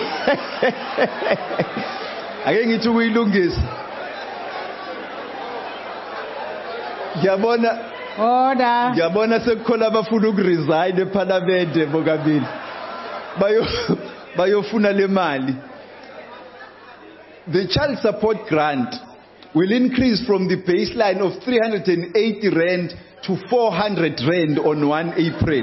Ake ngithi ukuyilungisa. Ngiyabona sekukhola abafuna ukuresign eParliament bokabili. Bayofuna le mali. The child support grant will increase from the baseline of 380 rand to 400 rand on 1 April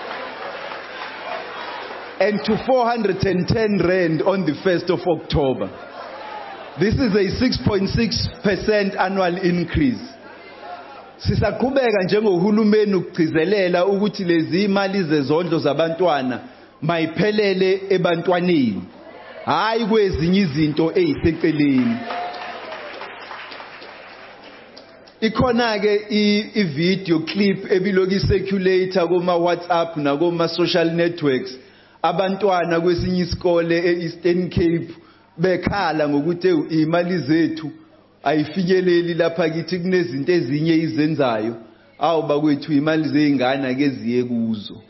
and to 410 rand on the 1st of October. This is a 6.6% annual increase. Sisaqhubeka njengohulumeni ukugcizelela ukuthi lezi imali zezondlo zabantwana mayiphelele ebantwaneni hayi kwezinye izinto eziseceleni. Ikhona ke i-video clip ebiloki circulator kuma WhatsApp na kuma social networks abantwana kwesinye isikole eEastern Cape bekhala ngokuthi imali zethu ayifikeleli lapha kithi kunezinto ezinye izenzayo awuba kwethu imali zeingane ke ziye kuzo.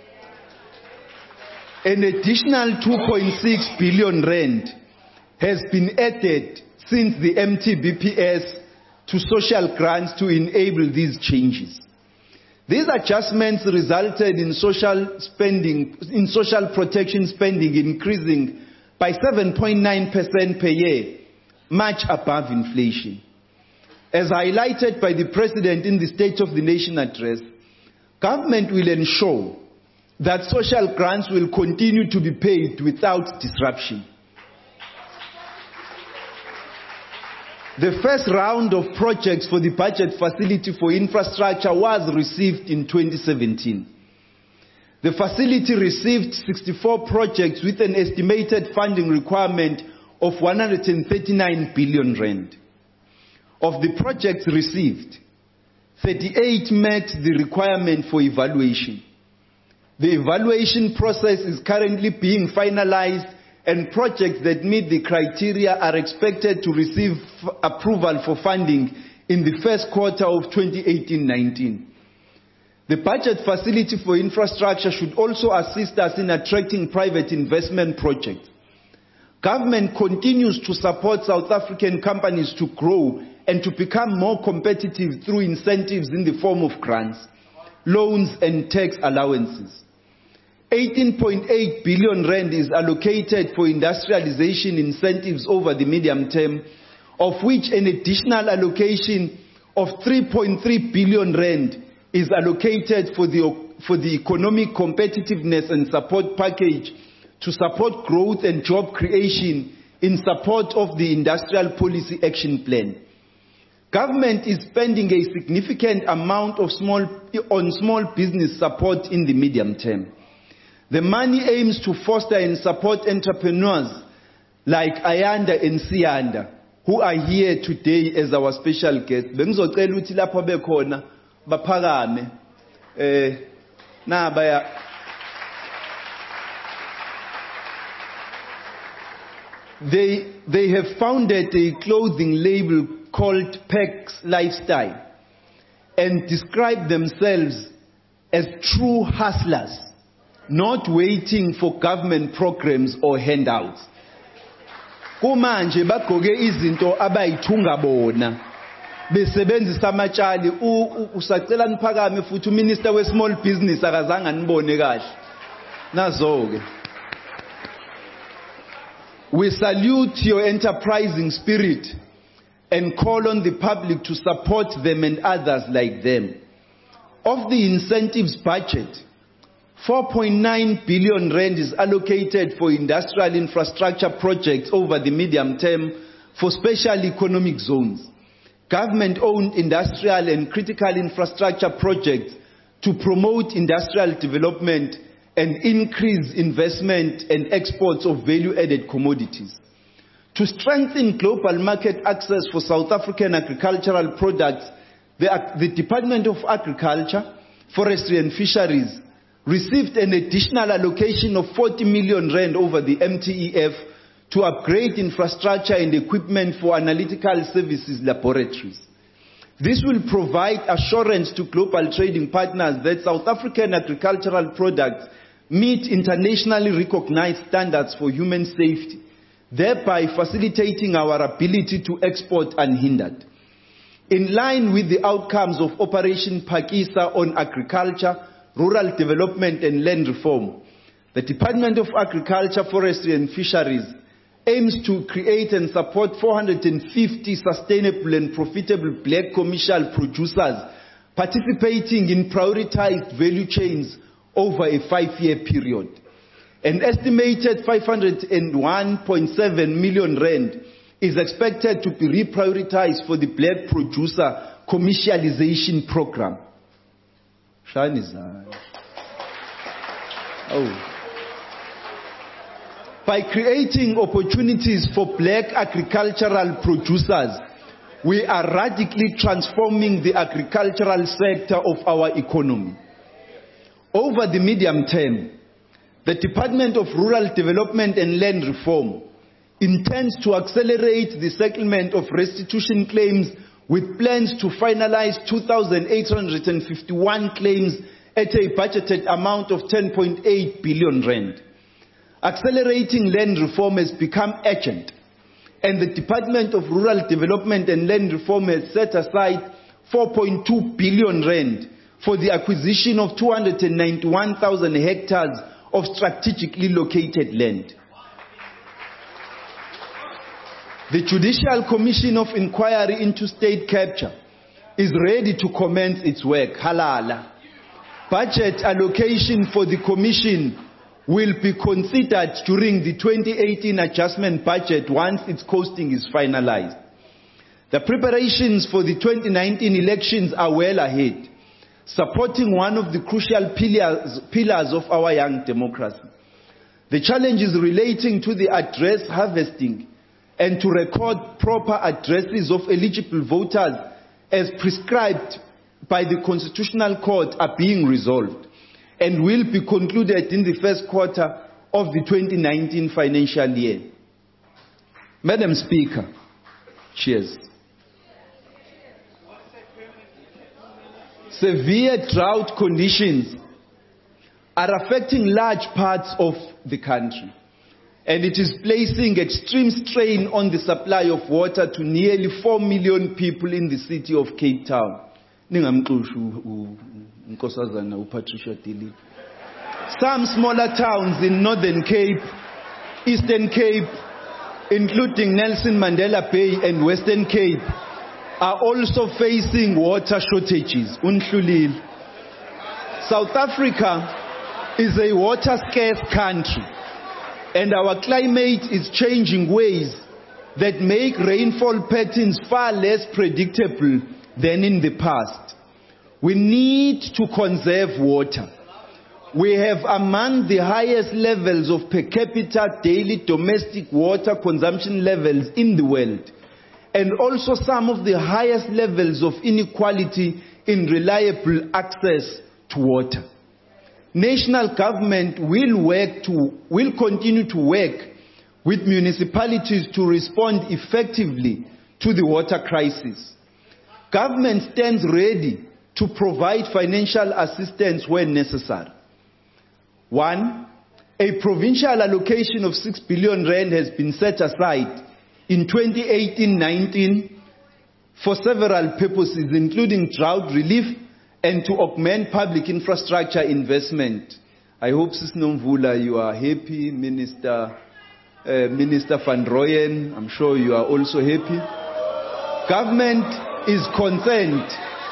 An additional 2.6 billion rand has been added since the MTBPS to social grants to enable these changes. These adjustments resulted in social protection spending increasing by 7.9% per year, much above inflation. As highlighted by the President in the State of the Nation address, government will ensure that social grants will continue to be paid without disruption. The first round of projects for the budget facility for infrastructure was received in 2017. The facility received 64 projects with an estimated funding requirement of 139 billion rand. Of the projects received, 38 met the requirement for evaluation. The evaluation process is currently being finalized, and projects that meet the criteria are expected to receive approval for funding in the first quarter of 2018-19. The budget facility for infrastructure should also assist us in attracting private investment projects. Government continues to support South African companies to grow and to become more competitive through incentives in the form of grants, loans and tax allowances. 18.8 billion rand is allocated for industrialization incentives over the medium term, of which an additional allocation of 3.3 billion rand is allocated for the economic competitiveness and support package to support growth and job creation in support of the Industrial Policy Action Plan. Government is spending a significant amount on small business support in the medium term. The money aims to foster and support entrepreneurs like Ayanda and Siyanda, who are here today as our special guests. Bengizocela ukuthi lapho bekhona baphakame nabaya. They have founded a clothing label called Pex Lifestyle and describe themselves as true hustlers, not waiting for government programs or handouts. Kumanje bagqoke izinto abayithunga bona besebenzisa amatshali. Usacela niphakame futhi uminister we small business akazange anibone kahle nazo ke. We salute your enterprising spirit and call on the public to support them and others like them. Of the incentives budget, 4.9 billion rand is allocated for industrial infrastructure projects over the medium term for special economic zones, government-owned industrial and critical infrastructure projects to promote industrial development and increase investment and exports of value-added commodities. To strengthen global market access for South African agricultural products, the Department of Agriculture, Forestry and Fisheries received an additional allocation of 40 million rand over the MTEF to upgrade infrastructure and equipment for analytical services laboratories. This will provide assurance to global trading partners that South African agricultural products meet internationally recognized standards for human safety, thereby facilitating our ability to export unhindered. In line with the outcomes of Operation Phakisa on agriculture, rural development and land reform, the Department of Agriculture, Forestry and Fisheries aims to create and support 450 sustainable and profitable black commercial producers participating in prioritized value chains over a 5-year period. An estimated 501.7 million rand is expected to be reprioritized for the black producer commercialization program. By creating opportunities for black agricultural producers, we are radically transforming the agricultural sector of our economy. Over the medium term, the Department of Rural Development and Land Reform intends to accelerate the settlement of restitution claims with plans to finalize 2,851 claims at a budgeted amount of 10.8 billion rand. Accelerating land reform has become urgent, and the Department of Rural Development and Land Reform has set aside 4.2 billion rand for the acquisition of 291,000 hectares of strategically located land. The Judicial Commission of Inquiry into State Capture is ready to commence its work, halala, budget allocation for the Commission will be considered during the 2018 adjustment budget once its costing is finalized. The preparations for the 2019 elections are well ahead, supporting one of the crucial pillars of our young democracy. The challenges relating to the address harvesting and to record proper addresses of eligible voters as prescribed by the Constitutional Court are being resolved and will be concluded in the first quarter of the 2019 financial year. Madam Speaker, cheers. Severe drought conditions are affecting large parts of the country, and it is placing extreme strain on the supply of water to nearly 4 million people in the city of Cape Town. Some smaller towns in Northern Cape, Eastern Cape, including Nelson Mandela Bay and Western Cape, are also facing water shortages. South Africa is a water-scarce country, and our climate is changing ways that make rainfall patterns far less predictable than in the past. We need to conserve water. We have among the highest levels of per capita daily domestic water consumption levels in the world, and also some of the highest levels of inequality in reliable access to water. National government will continue to work with municipalities to respond effectively to the water crisis. Government stands ready to provide financial assistance when necessary. 1. A provincial allocation of 6 billion rand has been set aside in 2018-19 for several purposes, including drought relief and to augment public infrastructure investment. I hope, Sis Nomvula, you are happy. Minister Van Rooyen, I'm sure you are also happy. Government is concerned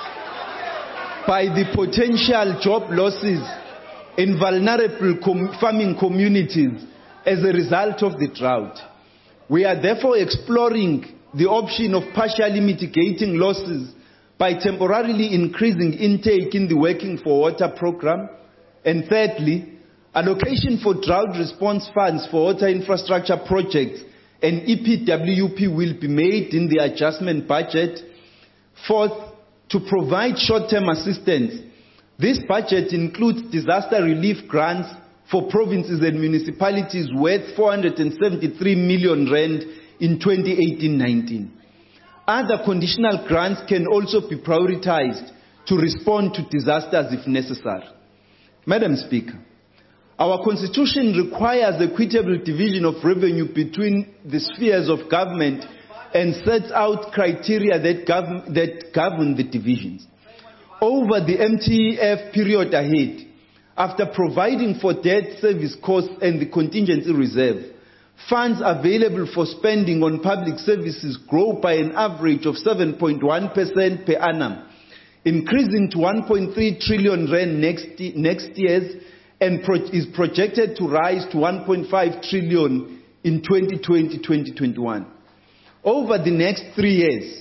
by the potential job losses in vulnerable farming communities as a result of the drought. We are therefore exploring the option of partially mitigating losses by temporarily increasing intake in the Working for Water program. And thirdly, allocation for drought response funds for water infrastructure projects and EPWP will be made in the adjustment budget. Fourth, to provide short-term assistance. This budget includes disaster relief grants for provinces and municipalities worth 473 million rand in 2018-19. Other conditional grants can also be prioritized to respond to disasters if necessary. Madam Speaker, our Constitution requires equitable division of revenue between the spheres of government and sets out criteria that govern the divisions. Over the MTEF period ahead, after providing for debt service costs and the contingency reserve, funds available for spending on public services grow by an average of 7.1% per annum, increasing to 1.3 trillion rand next year, and is projected to rise to 1.5 trillion in 2020-2021. Over the next 3 years,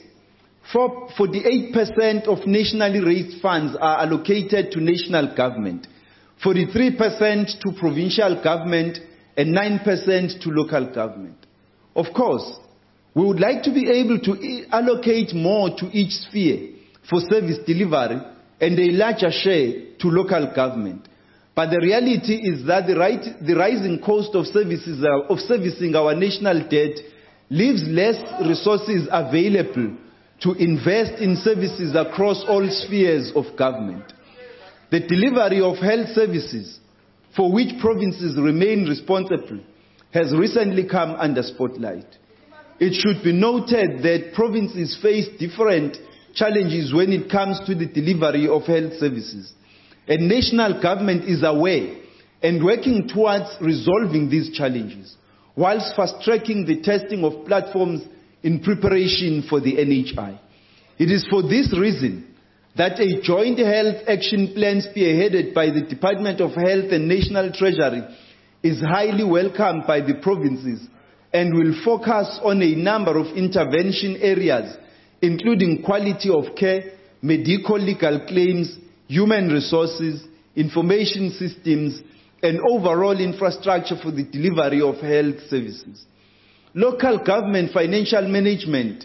48% of nationally raised funds are allocated to national government, 43% to provincial government, and 9% to local government. Of course, we would like to be able to allocate more to each sphere for service delivery and a larger share to local government. But the reality is that the rising cost of servicing our national debt leaves less resources available to invest in services across all spheres of government. The delivery of health services, for which provinces remain responsible, has recently come under spotlight. It should be noted that provinces face different challenges when it comes to the delivery of health services, and national government is aware and working towards resolving these challenges, whilst fast-tracking the testing of platforms in preparation for the NHI. It is for this reason that a joint health action plan spearheaded by the Department of Health and National Treasury is highly welcomed by the provinces and will focus on a number of intervention areas, including quality of care, medical legal claims, human resources, information systems, and overall infrastructure for the delivery of health services. Local government financial management.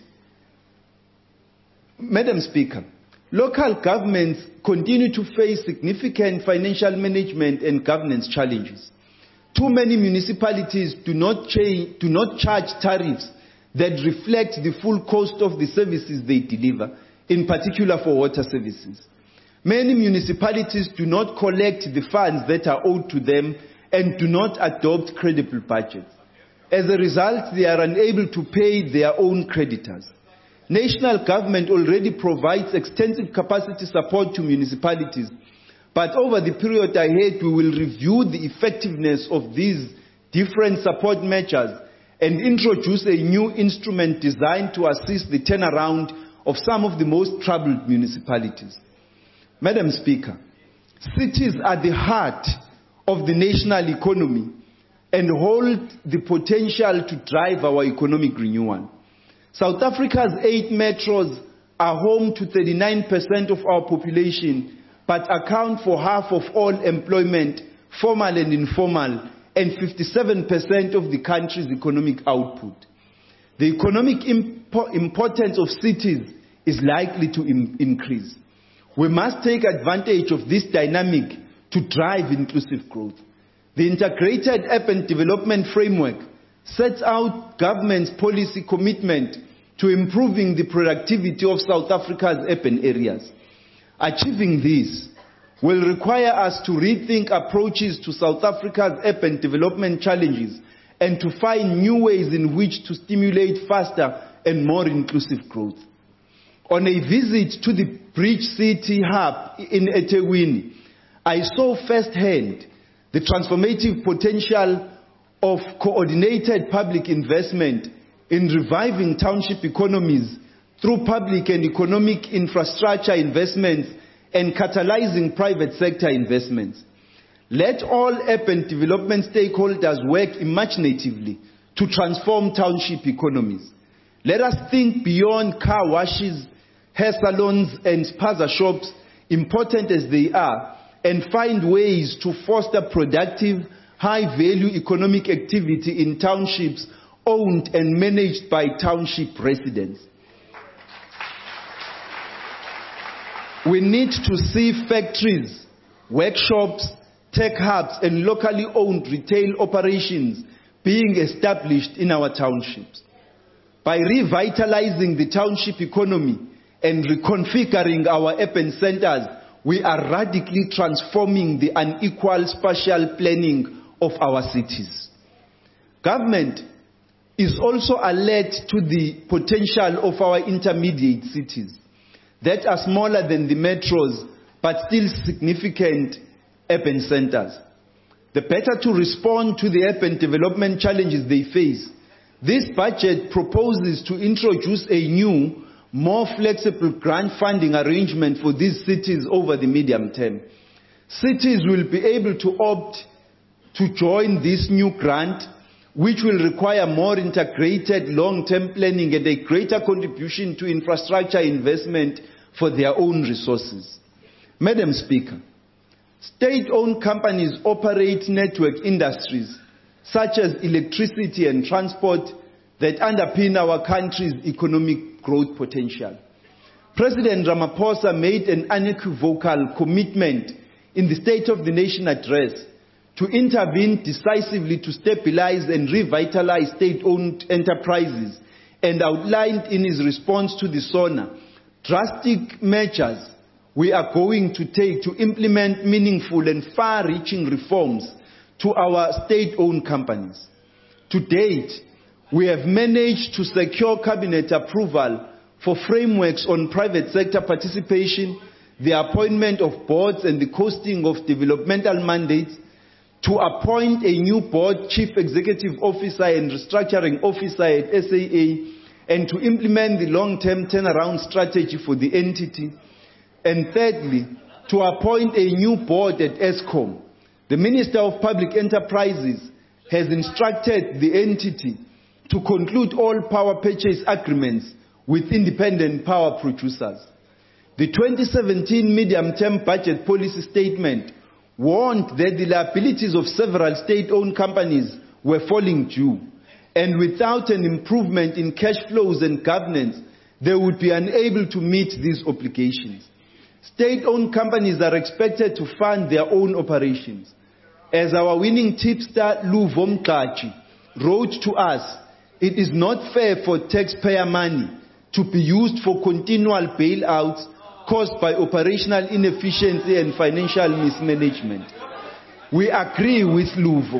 Madam Speaker, local governments continue to face significant financial management and governance challenges. Too many municipalities do not charge tariffs that reflect the full cost of the services they deliver, in particular for water services. Many municipalities do not collect the funds that are owed to them and do not adopt credible budgets. As a result, they are unable to pay their own creditors. National government already provides extensive capacity support to municipalities, but over the period ahead, we will review the effectiveness of these different support measures and introduce a new instrument designed to assist the turnaround of some of the most troubled municipalities. Madam Speaker, cities are the heart of the national economy and hold the potential to drive our economic renewal. South Africa's 8 metros are home to 39% of our population, but account for half of all employment, formal and informal, and 57% of the country's economic output. The economic importance of cities is likely to increase. We must take advantage of this dynamic to drive inclusive growth. The Integrated Urban Development Framework sets out government's policy commitment to improving the productivity of South Africa's urban areas. Achieving this will require us to rethink approaches to South Africa's urban development challenges and to find new ways in which to stimulate faster and more inclusive growth. On a visit to the Bridge City Hub in eThekwini, I saw firsthand the transformative potential of coordinated public investment in reviving township economies through public and economic infrastructure investments and catalyzing private sector investments. Let all urban development stakeholders work imaginatively to transform township economies. Let us think beyond car washes, hair salons, and spaza shops, important as they are, and find ways to foster productive, high-value economic activity in townships owned and managed by township residents. We need to see factories, workshops, tech hubs, and locally owned retail operations being established in our townships. By revitalizing the township economy and reconfiguring our urban centers, we are radically transforming the unequal spatial planning of our cities. Government is also alert to the potential of our intermediate cities that are smaller than the metros but still significant urban centers. The better to respond to the urban development challenges they face, this budget proposes to introduce a new, more flexible grant funding arrangement for these cities over the medium term. Cities will be able to opt to join this new grant, which will require more integrated long-term planning and a greater contribution to infrastructure investment for their own resources. Madam Speaker, state-owned companies operate network industries such as electricity and transport that underpin our country's economic growth potential. President Ramaphosa made an unequivocal commitment in the State of the Nation address to intervene decisively to stabilize and revitalize state-owned enterprises, and outlined in his response to the SONA drastic measures we are going to take to implement meaningful and far-reaching reforms to our state-owned companies. To date, we have managed to secure cabinet approval for frameworks on private sector participation, the appointment of boards and the costing of developmental mandates, to appoint a new board chief executive officer and restructuring officer at SAA, and to implement the long-term turnaround strategy for the entity, And thirdly, to appoint a new board at ESCOM. The Minister of Public Enterprises has instructed the entity to conclude all power purchase agreements with independent power producers. The 2017 medium-term budget policy statement warned that the liabilities of several state-owned companies were falling due, and without an improvement in cash flows and governance, they would be unable to meet these obligations. State-owned companies are expected to fund their own operations. As our winning tipster Luvo Mqhaji wrote to us, it is not fair for taxpayer money to be used for continual bailouts caused by operational inefficiency and financial mismanagement. We agree with Luvo.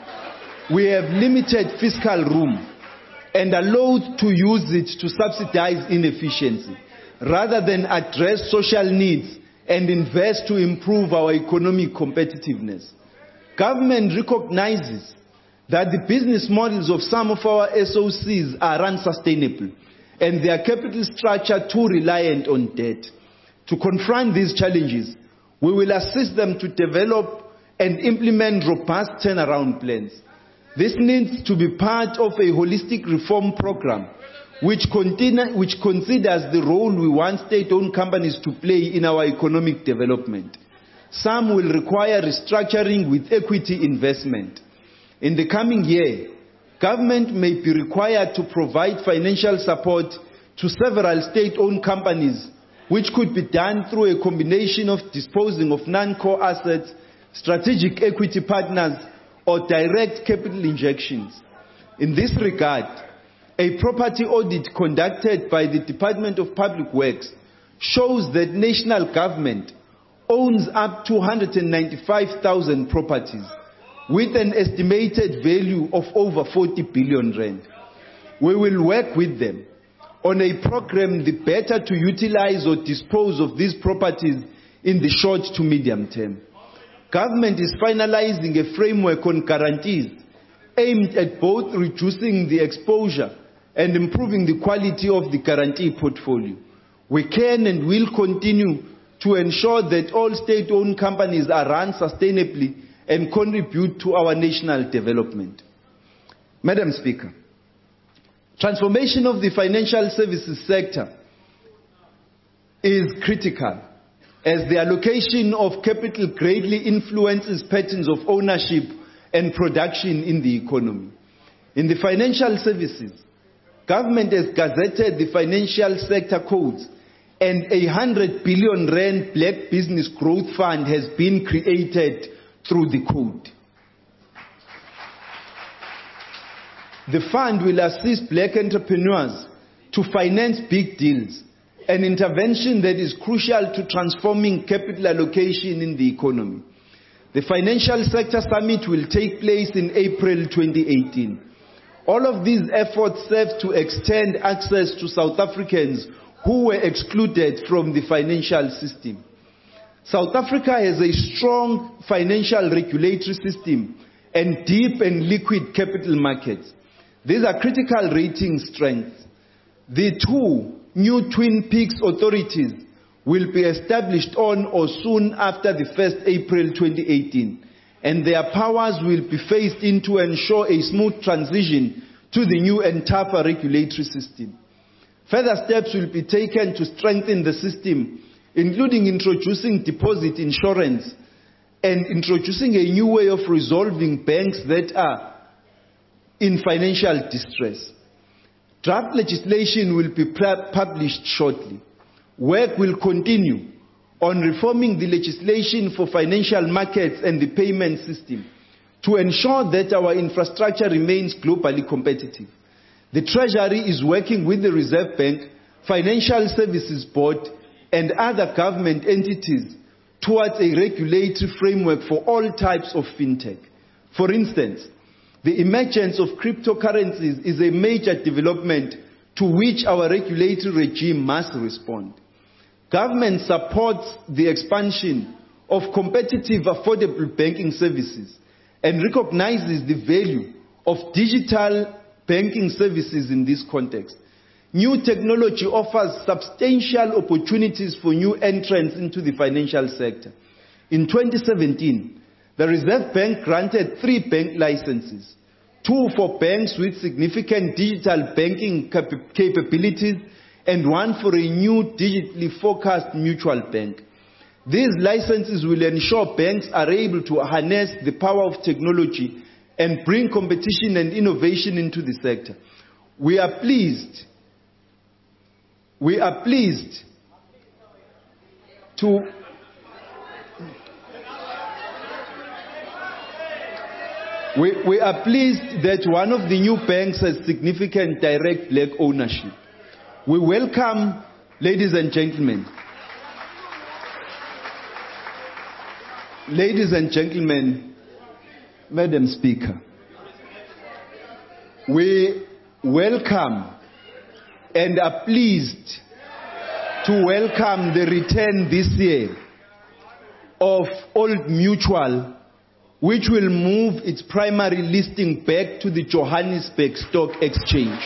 We have limited fiscal room and are loath to use it to subsidize inefficiency, rather than address social needs and invest to improve our economic competitiveness. Government recognizes that the business models of some of our SOCs are unsustainable and their capital structure too reliant on debt. To confront these challenges, we will assist them to develop and implement robust turnaround plans. This needs to be part of a holistic reform program which considers the role we want state-owned companies to play in our economic development. Some will require restructuring with equity investment. In the coming year, government may be required to provide financial support to several state-owned companies, which could be done through a combination of disposing of non-core assets, strategic equity partners, or direct capital injections. In this regard, a property audit conducted by the Department of Public Works shows that national government owns up to 195,000 properties with an estimated value of over 40 billion rand. We will work with them on a program the better to utilize or dispose of these properties in the short to medium term. Government is finalizing a framework on guarantees aimed at both reducing the exposure and improving the quality of the guarantee portfolio. We can and will continue to ensure that all state-owned companies are run sustainably and contribute to our national development. Madam Speaker, transformation of the financial services sector is critical, as the allocation of capital greatly influences patterns of ownership and production in the economy. In the financial services, government has gazetted the financial sector codes, and a 100 billion rand Black Business Growth Fund has been created through the code. The fund will assist black entrepreneurs to finance big deals, an intervention that is crucial to transforming capital allocation in the economy. The Financial Sector Summit will take place in April 2018. All of these efforts serve to extend access to South Africans who were excluded from the financial system. South Africa has a strong financial regulatory system and deep and liquid capital markets. These are critical rating strengths. The two new Twin Peaks authorities will be established on or soon after the 1st April 2018, and their powers will be phased in to ensure a smooth transition to the new and tougher regulatory system. Further steps will be taken to strengthen the system, including introducing deposit insurance and introducing a new way of resolving banks that are in financial distress. Draft legislation will be published shortly. Work will continue on reforming the legislation for financial markets and the payment system to ensure that our infrastructure remains globally competitive. The Treasury is working with the Reserve Bank, Financial Services Board, and other government entities towards a regulatory framework for all types of fintech. For instance, the emergence of cryptocurrencies is a major development to which our regulatory regime must respond. Government supports the expansion of competitive, affordable banking services and recognizes the value of digital banking services in this context. New technology offers substantial opportunities for new entrants into the financial sector. In 2017, the Reserve Bank granted 3 bank licenses, 2 for banks with significant digital banking capabilities and 1 for a new digitally focused mutual bank. These licenses will ensure banks are able to harness the power of technology and bring competition and innovation into the sector. We are pleased that one of the new banks has significant direct black ownership. We welcome, ladies and gentlemen, Madam Speaker, we welcome and are pleased to welcome the return this year of Old Mutual, which will move its primary listing back to the Johannesburg Stock Exchange.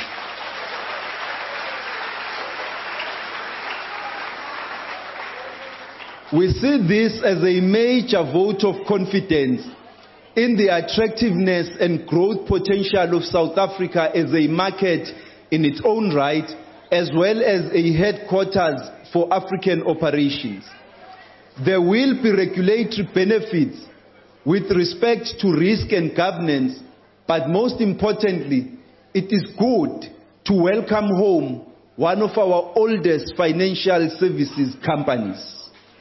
We see this as a major vote of confidence in the attractiveness and growth potential of South Africa as a market in its own right, as well as a headquarters for African operations. There will be regulatory benefits with respect to risk and governance, but most importantly, it is good to welcome home one of our oldest financial services companies.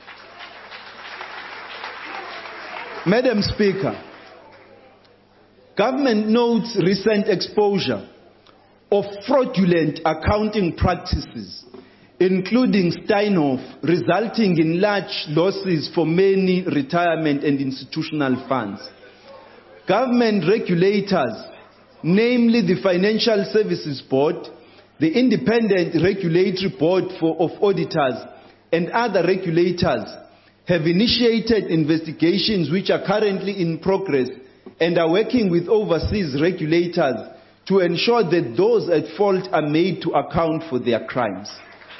Madam Speaker, government notes recent exposure of fraudulent accounting practices, including Steinhoff, resulting in large losses for many retirement and institutional funds. Government regulators, namely the Financial Services Board, the Independent Regulatory Board of Auditors, and other regulators, have initiated investigations which are currently in progress and are working with overseas regulators to ensure that those at fault are made to account for their crimes.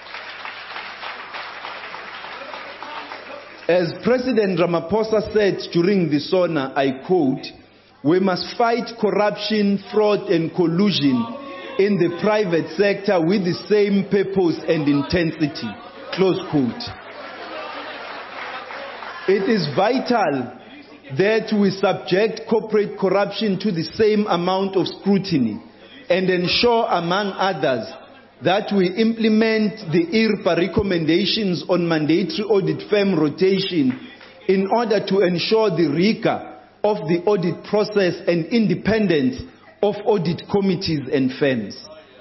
As President Ramaphosa said during the SONA, I quote, "We must fight corruption, fraud and collusion in the private sector with the same purpose and intensity." Close quote. It is vital that we subject corporate corruption to the same amount of scrutiny and ensure, among others, that we implement the IRPA recommendations on mandatory audit firm rotation in order to ensure the rigor of the audit process and independence of audit committees and firms.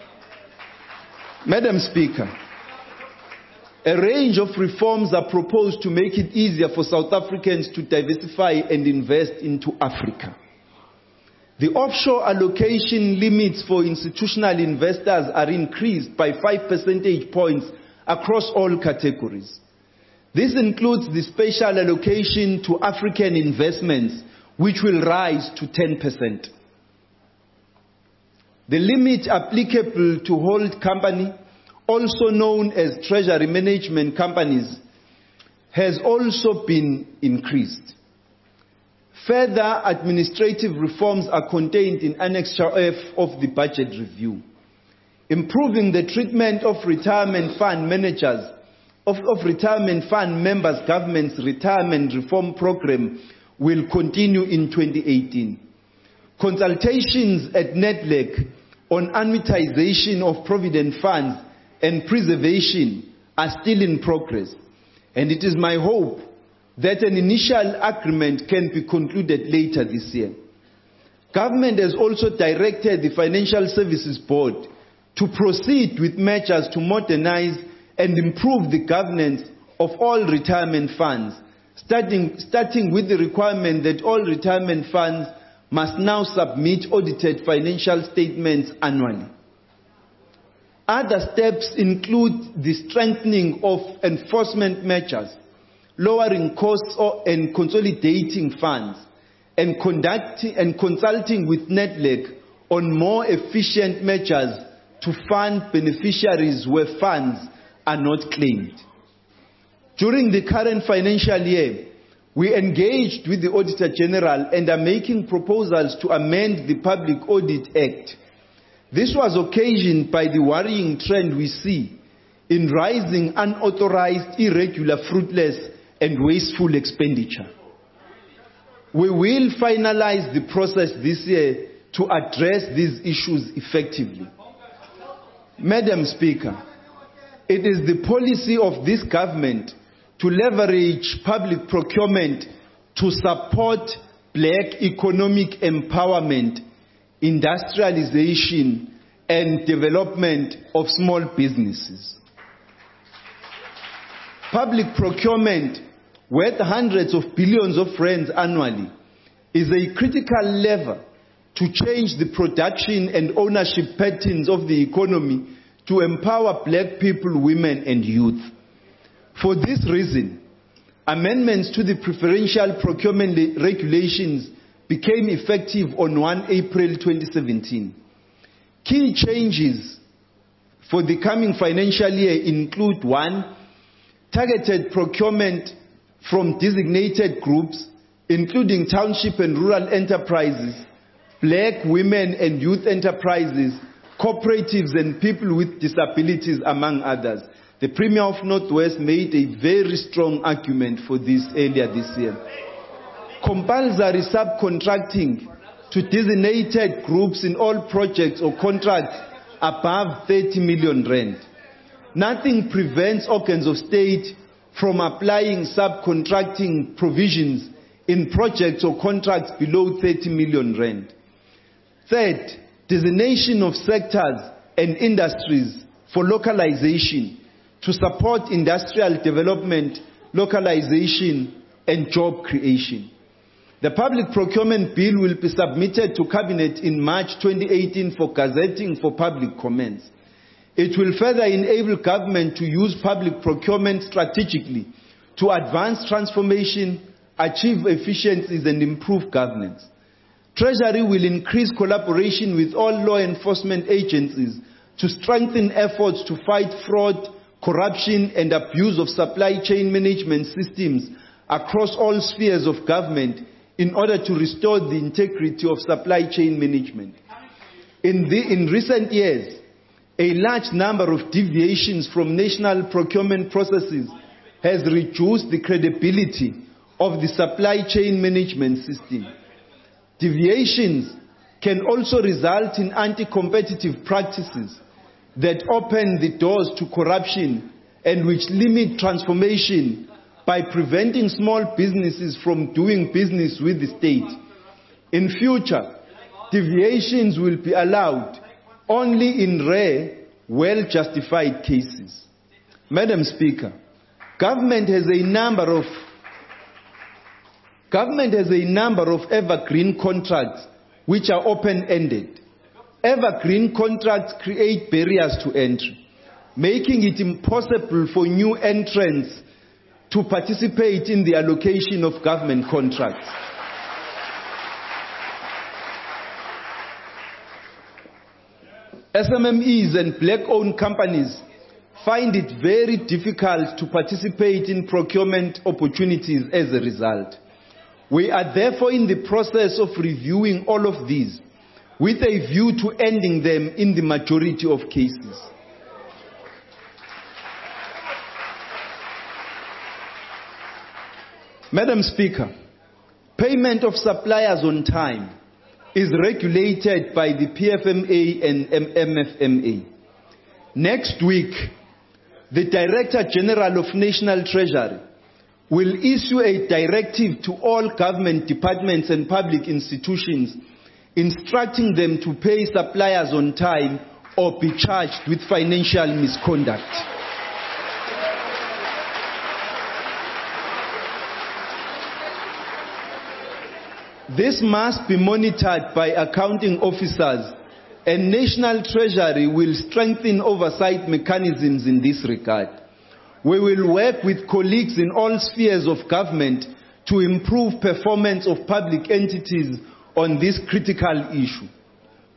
Madam Speaker, a range of reforms are proposed to make it easier for South Africans to diversify and invest into Africa. The offshore allocation limits for institutional investors are increased by 5 percentage points across all categories. This includes the special allocation to African investments, which will rise to 10%. The limit applicable to hold company, also known as treasury management companies, has also been increased. Further administrative reforms are contained in Annex F of the budget review. Improving the treatment of retirement fund managers, of retirement fund members' government's retirement reform program will continue in 2018. Consultations at NEDLAC on annuitization of provident funds and preservation are still in progress, and it is my hope that an initial agreement can be concluded later this year. Government has also directed the Financial Services Board to proceed with measures to modernize and improve the governance of all retirement funds, starting with the requirement that all retirement funds must now submit audited financial statements annually. Other steps include the strengthening of enforcement measures, lowering costs and consolidating funds, and consulting with NEDLAC on more efficient measures to fund beneficiaries where funds are not claimed. During the current financial year, we engaged with the Auditor General and are making proposals to amend the Public Audit Act. This was occasioned by the worrying trend we see in rising unauthorized, irregular, fruitless, and wasteful expenditure. We will finalize the process this year to address these issues effectively. Madam Speaker, it is the policy of this government to leverage public procurement to support black economic empowerment, industrialization, and development of small businesses. Public procurement, worth hundreds of billions of rands annually, is a critical lever to change the production and ownership patterns of the economy to empower black people, women, and youth. For this reason, amendments to the preferential procurement regulations became effective on 1 April 2017. Key changes for the coming financial year include: 1, targeted procurement from designated groups, including township and rural enterprises, black, women, and youth enterprises, cooperatives, and people with disabilities, among others. The Premier of Northwest made a very strong argument for this earlier this year. Compulsory subcontracting to designated groups in all projects or contracts above 30 million rand. Nothing prevents organs of state from applying subcontracting provisions in projects or contracts below 30 million rand. Third, designation of sectors and industries for localization to support industrial development, localization, and job creation. The Public Procurement Bill will be submitted to Cabinet in March 2018 for gazetting for public comments. It will further enable government to use public procurement strategically to advance transformation, achieve efficiencies, and improve governance. Treasury will increase collaboration with all law enforcement agencies to strengthen efforts to fight fraud, corruption, and abuse of supply chain management systems across all spheres of government in order to restore the integrity of supply chain management. In recent years, a large number of deviations from national procurement processes has reduced the credibility of the supply chain management system. Deviations can also result in anti-competitive practices that open the doors to corruption and which limit transformation by preventing small businesses from doing business with the state. In future, deviations will be allowed only in rare, well-justified cases. Madam Speaker, government has a number of evergreen contracts which are open-ended. Evergreen contracts create barriers to entry, making it impossible for new entrants to participate in the allocation of government contracts. SMMEs and black-owned companies find it very difficult to participate in procurement opportunities as a result. We are therefore in the process of reviewing all of these with a view to ending them in the majority of cases. Madam Speaker, payment of suppliers on time is regulated by the PFMA and MFMA. Next week, the Director General of National Treasury will issue a directive to all government departments and public institutions instructing them to pay suppliers on time or be charged with financial misconduct. This must be monitored by accounting officers, and National Treasury will strengthen oversight mechanisms in this regard. We will work with colleagues in all spheres of government to improve performance of public entities on this critical issue.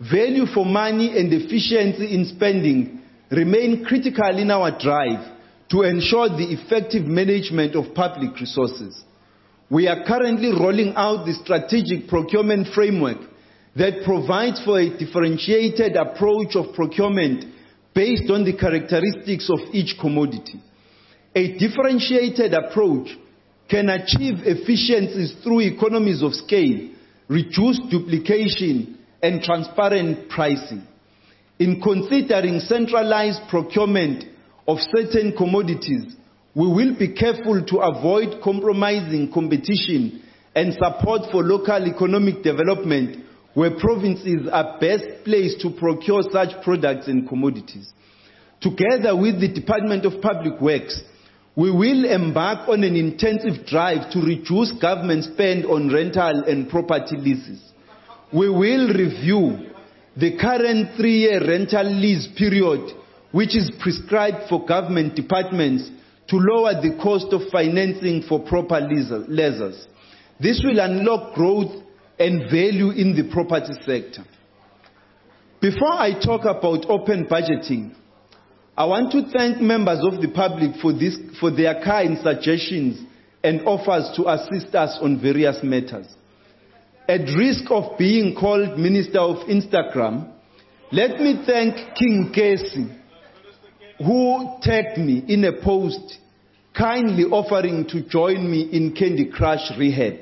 value for money and efficiency in spending remain critical in our drive to ensure the effective management of public resources. We are currently rolling out the strategic procurement framework that provides for a differentiated approach of procurement based on the characteristics of each commodity. A differentiated approach can achieve efficiencies through economies of scale, reduced duplication, and transparent pricing. In considering centralized procurement of certain commodities, we will be careful to avoid compromising competition and support for local economic development where provinces are best placed to procure such products and commodities. Together with the Department of Public Works, we will embark on an intensive drive to reduce government spend on rental and property leases. We will review the current 3-year rental lease period, which is prescribed for government departments to lower the cost of financing for proper leases. This will unlock growth and value in the property sector. Before I talk about open budgeting, I want to thank members of the public for their kind suggestions and offers to assist us on various matters. At risk of being called Minister of Instagram, let me thank King Casey, who tagged me in a post kindly offering to join me in Candy Crush rehab.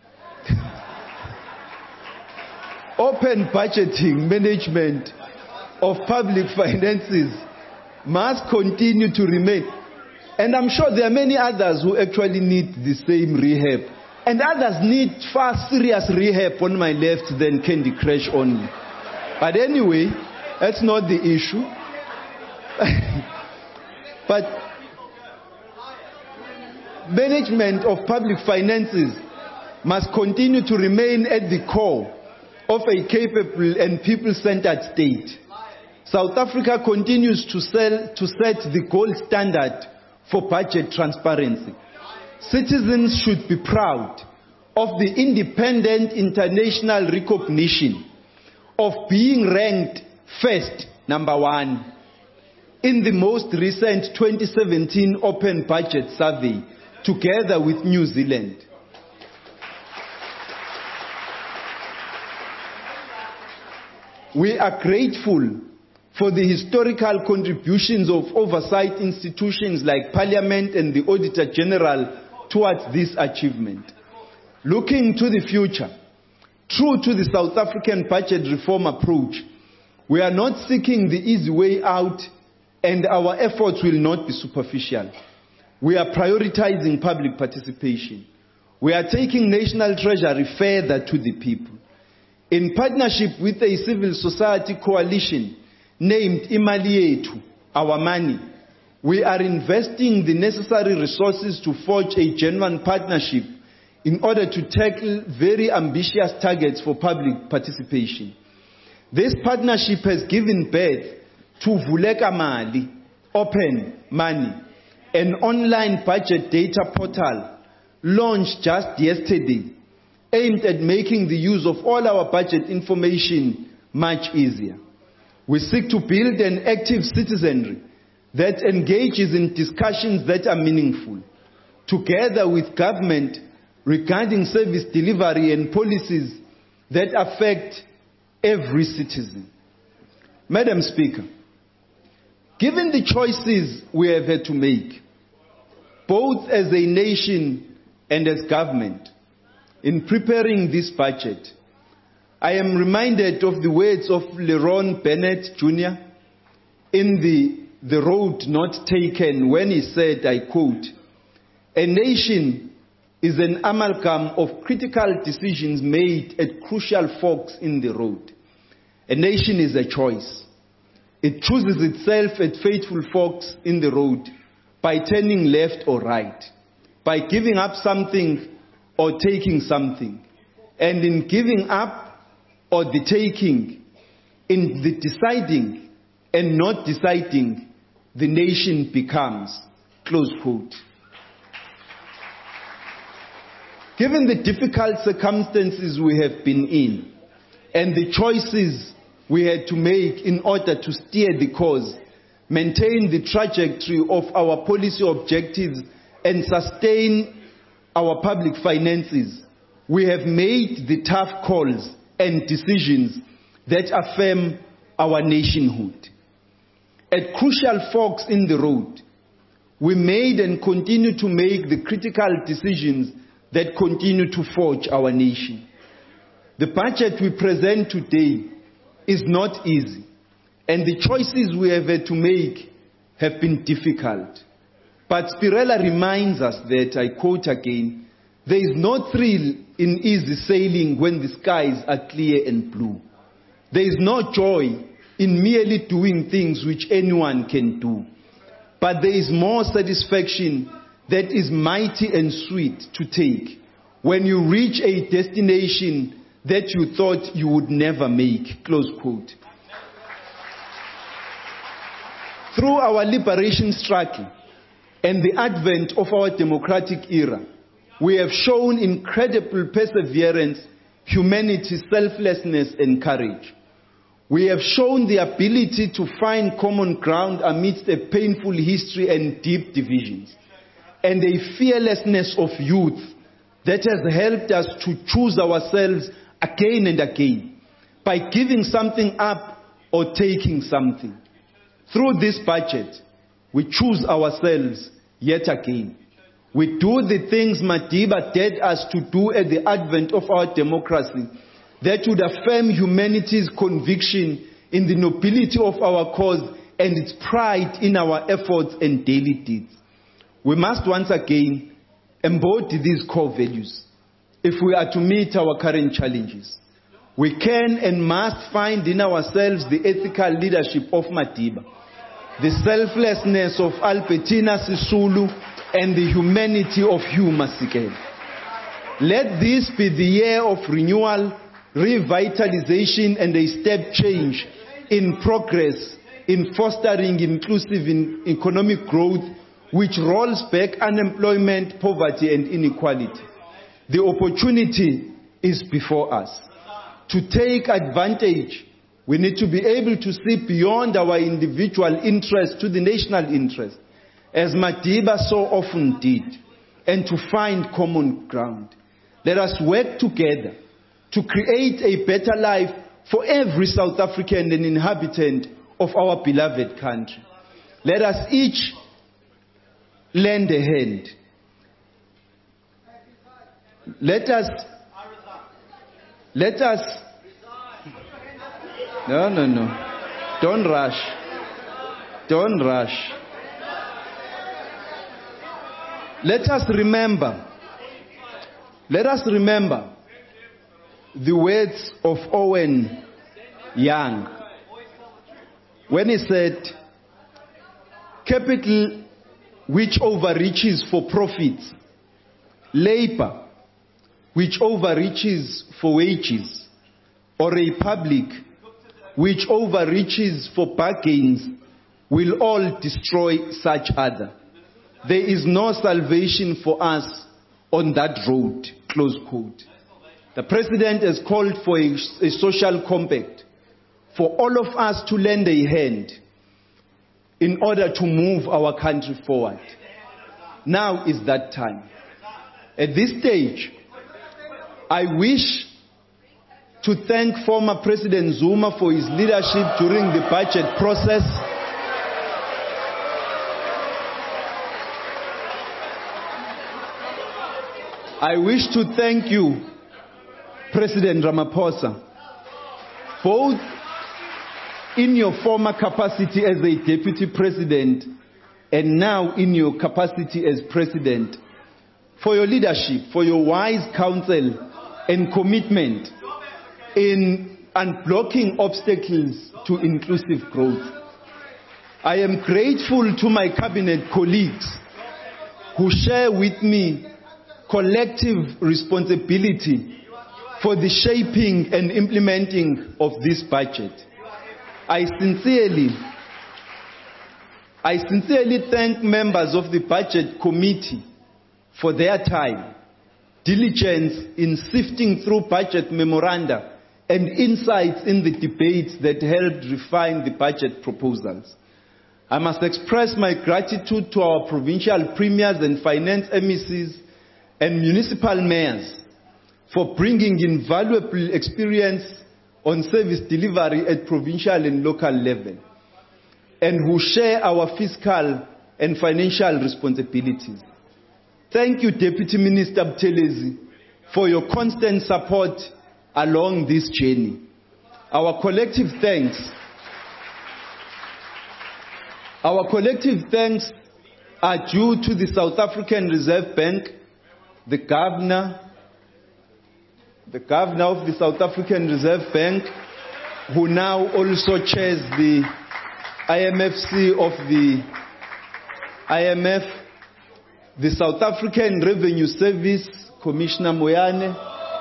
Open budgeting management of public finances must continue to remain. And I'm sure there are many others who actually need the same rehab. And others need far serious rehab on my left than Candy Crush only. But anyway, that's not the issue. But management of public finances must continue to remain at the core of a capable and people-centered state. South Africa continues to set the gold standard for budget transparency. Citizens should be proud of the independent international recognition of being ranked first, number 1, in the most recent 2017 Open Budget Survey, together with New Zealand. We are grateful for the historical contributions of oversight institutions like Parliament and the Auditor General towards this achievement. Looking to the future, true to the South African budget reform approach, we are not seeking the easy way out, and our efforts will not be superficial. We are prioritizing public participation. We are taking national treasury further to the people. In partnership with a civil society coalition named Imali Yethu, Our Money, we are investing the necessary resources to forge a genuine partnership in order to tackle very ambitious targets for public participation. This partnership has given birth to Vuleka Mali, Open Money, an online budget data portal launched just yesterday, aimed at making the use of all our budget information much easier. We seek to build an active citizenry that engages in discussions that are meaningful, together with government regarding service delivery and policies that affect every citizen. Madam Speaker, given the choices we have had to make, both as a nation and as government, in preparing this budget, I am reminded of the words of Leron Bennett Jr. in the Road Not Taken, when he said, I quote, "A nation is an amalgam of critical decisions made at crucial forks in the road. A nation is a choice. It chooses itself at fateful forks in the road by turning left or right, by giving up something or taking something. And in giving up or the taking, in the deciding and not deciding, the nation becomes." Close quote. Given the difficult circumstances we have been in and the choices we had to make in order to steer the course, maintain the trajectory of our policy objectives, and sustain our public finances, we have made the tough calls and decisions that affirm our nationhood. At crucial forks in the road, we made and continue to make the critical decisions that continue to forge our nation. The budget we present today is not easy, and the choices we have had to make have been difficult. But Spirella reminds us that, I quote again, there is no thrill in easy sailing when the skies are clear and blue. There is no joy in merely doing things which anyone can do. But there is more satisfaction that is mighty and sweet to take when you reach a destination that you thought you would never make, close quote. Through our liberation struggle and the advent of our democratic era, we have shown incredible perseverance, humanity, selflessness, and courage. We have shown the ability to find common ground amidst a painful history and deep divisions, and a fearlessness of youth that has helped us to choose ourselves again and again by giving something up or taking something. Through this budget, we choose ourselves yet again. We do the things Madiba dared us to do at the advent of our democracy that would affirm humanity's conviction in the nobility of our cause and its pride in our efforts and daily deeds. We must once again embody these core values if we are to meet our current challenges. We can and must find in ourselves the ethical leadership of Madiba, the selflessness of Albertina Sisulu, and the humanity of Hugh Masekela. Let this be the year of renewal, revitalization, and a step change in progress in fostering inclusive economic growth which rolls back unemployment, poverty, and inequality. The opportunity is before us. To take advantage, we need to be able to see beyond our individual interest to the national interest, as Madiba so often did, and to find common ground. Let us work together to create a better life for every South African and inhabitant of our beloved country. Let us each lend a hand. Let us, no. Don't rush. Don't rush. Let us remember the words of Owen Young when he said, capital which overreaches for profits, labor which overreaches for wages, or a public which overreaches for bargains will all destroy such other. There is no salvation for us on that road, close quote. The President has called for a social compact for all of us to lend a hand in order to move our country forward. Now is that time. At this stage, I wish to thank former President Zuma for his leadership during the budget process. I wish to thank you, President Ramaphosa, both in your former capacity as a deputy president and now in your capacity as president, for your leadership, for your wise counsel and commitment in unblocking obstacles to inclusive growth. I am grateful to my cabinet colleagues who share with me collective responsibility for the shaping and implementing of this budget. I sincerely thank members of the Budget Committee for their time, diligence in sifting through budget memoranda and insights in the debates that helped refine the budget proposals. I must express my gratitude to our provincial premiers and finance MECs and municipal mayors for bringing invaluable experience on service delivery at provincial and local level, and who share our fiscal and financial responsibilities. Thank you, Deputy Minister Buthelezi, for your constant support along this journey. Our collective thanks are due to the South African Reserve Bank, the governor of the South African Reserve Bank, who now also chairs the IMFC of the IMF, the South African Revenue Service, Commissioner Moyane,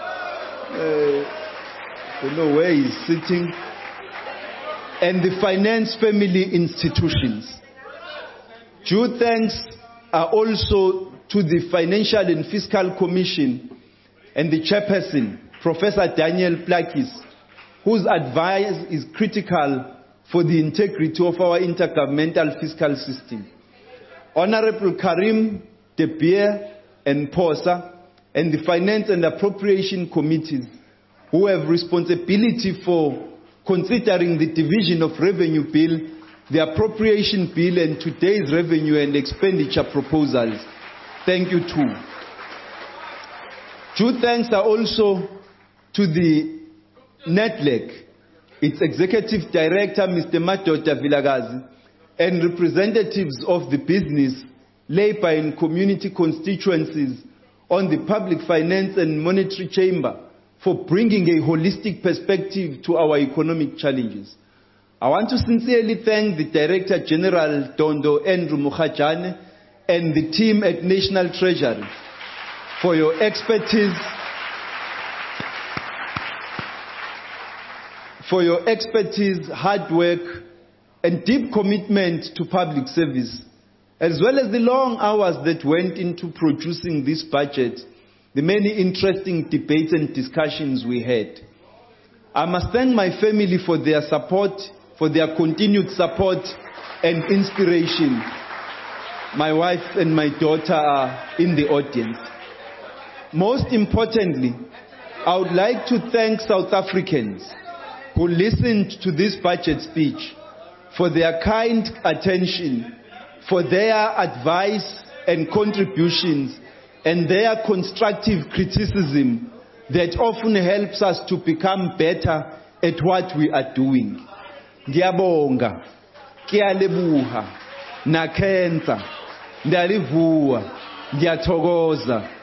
I don't know where he's sitting, and the finance family institutions. Due thanks are also to the Financial and Fiscal Commission and the chairperson, Professor Daniel Plakis, whose advice is critical for the integrity of our intergovernmental fiscal system. Honorable Karim, De Beer, and Posa, and the Finance and Appropriation Committees, who have responsibility for considering the division of revenue bill, the appropriation bill, and today's revenue and expenditure proposals. Thank you too. Due thanks are also to the NEDLEC, its Executive Director, Mr. Madoda Vilakazi, and representatives of the business, labor and community constituencies on the Public Finance and Monetary Chamber for bringing a holistic perspective to our economic challenges. I want to sincerely thank the Director General Dondo Andrew Mukhajane and the team at National Treasury for your expertise, hard work, and deep commitment to public service, as well as the long hours that went into producing this budget, the many interesting debates and discussions we had. I must thank my family for their support, for their continued support and inspiration. My wife and my daughter are in the audience. Most importantly, I would like to thank South Africans who listened to this budget speech for their kind attention, for their advice and contributions, and their constructive criticism that often helps us to become better at what we are doing. Ngiyabonga, ngiyalebuha, nakhenza, ndiyalivuwa, ngiyathokoza.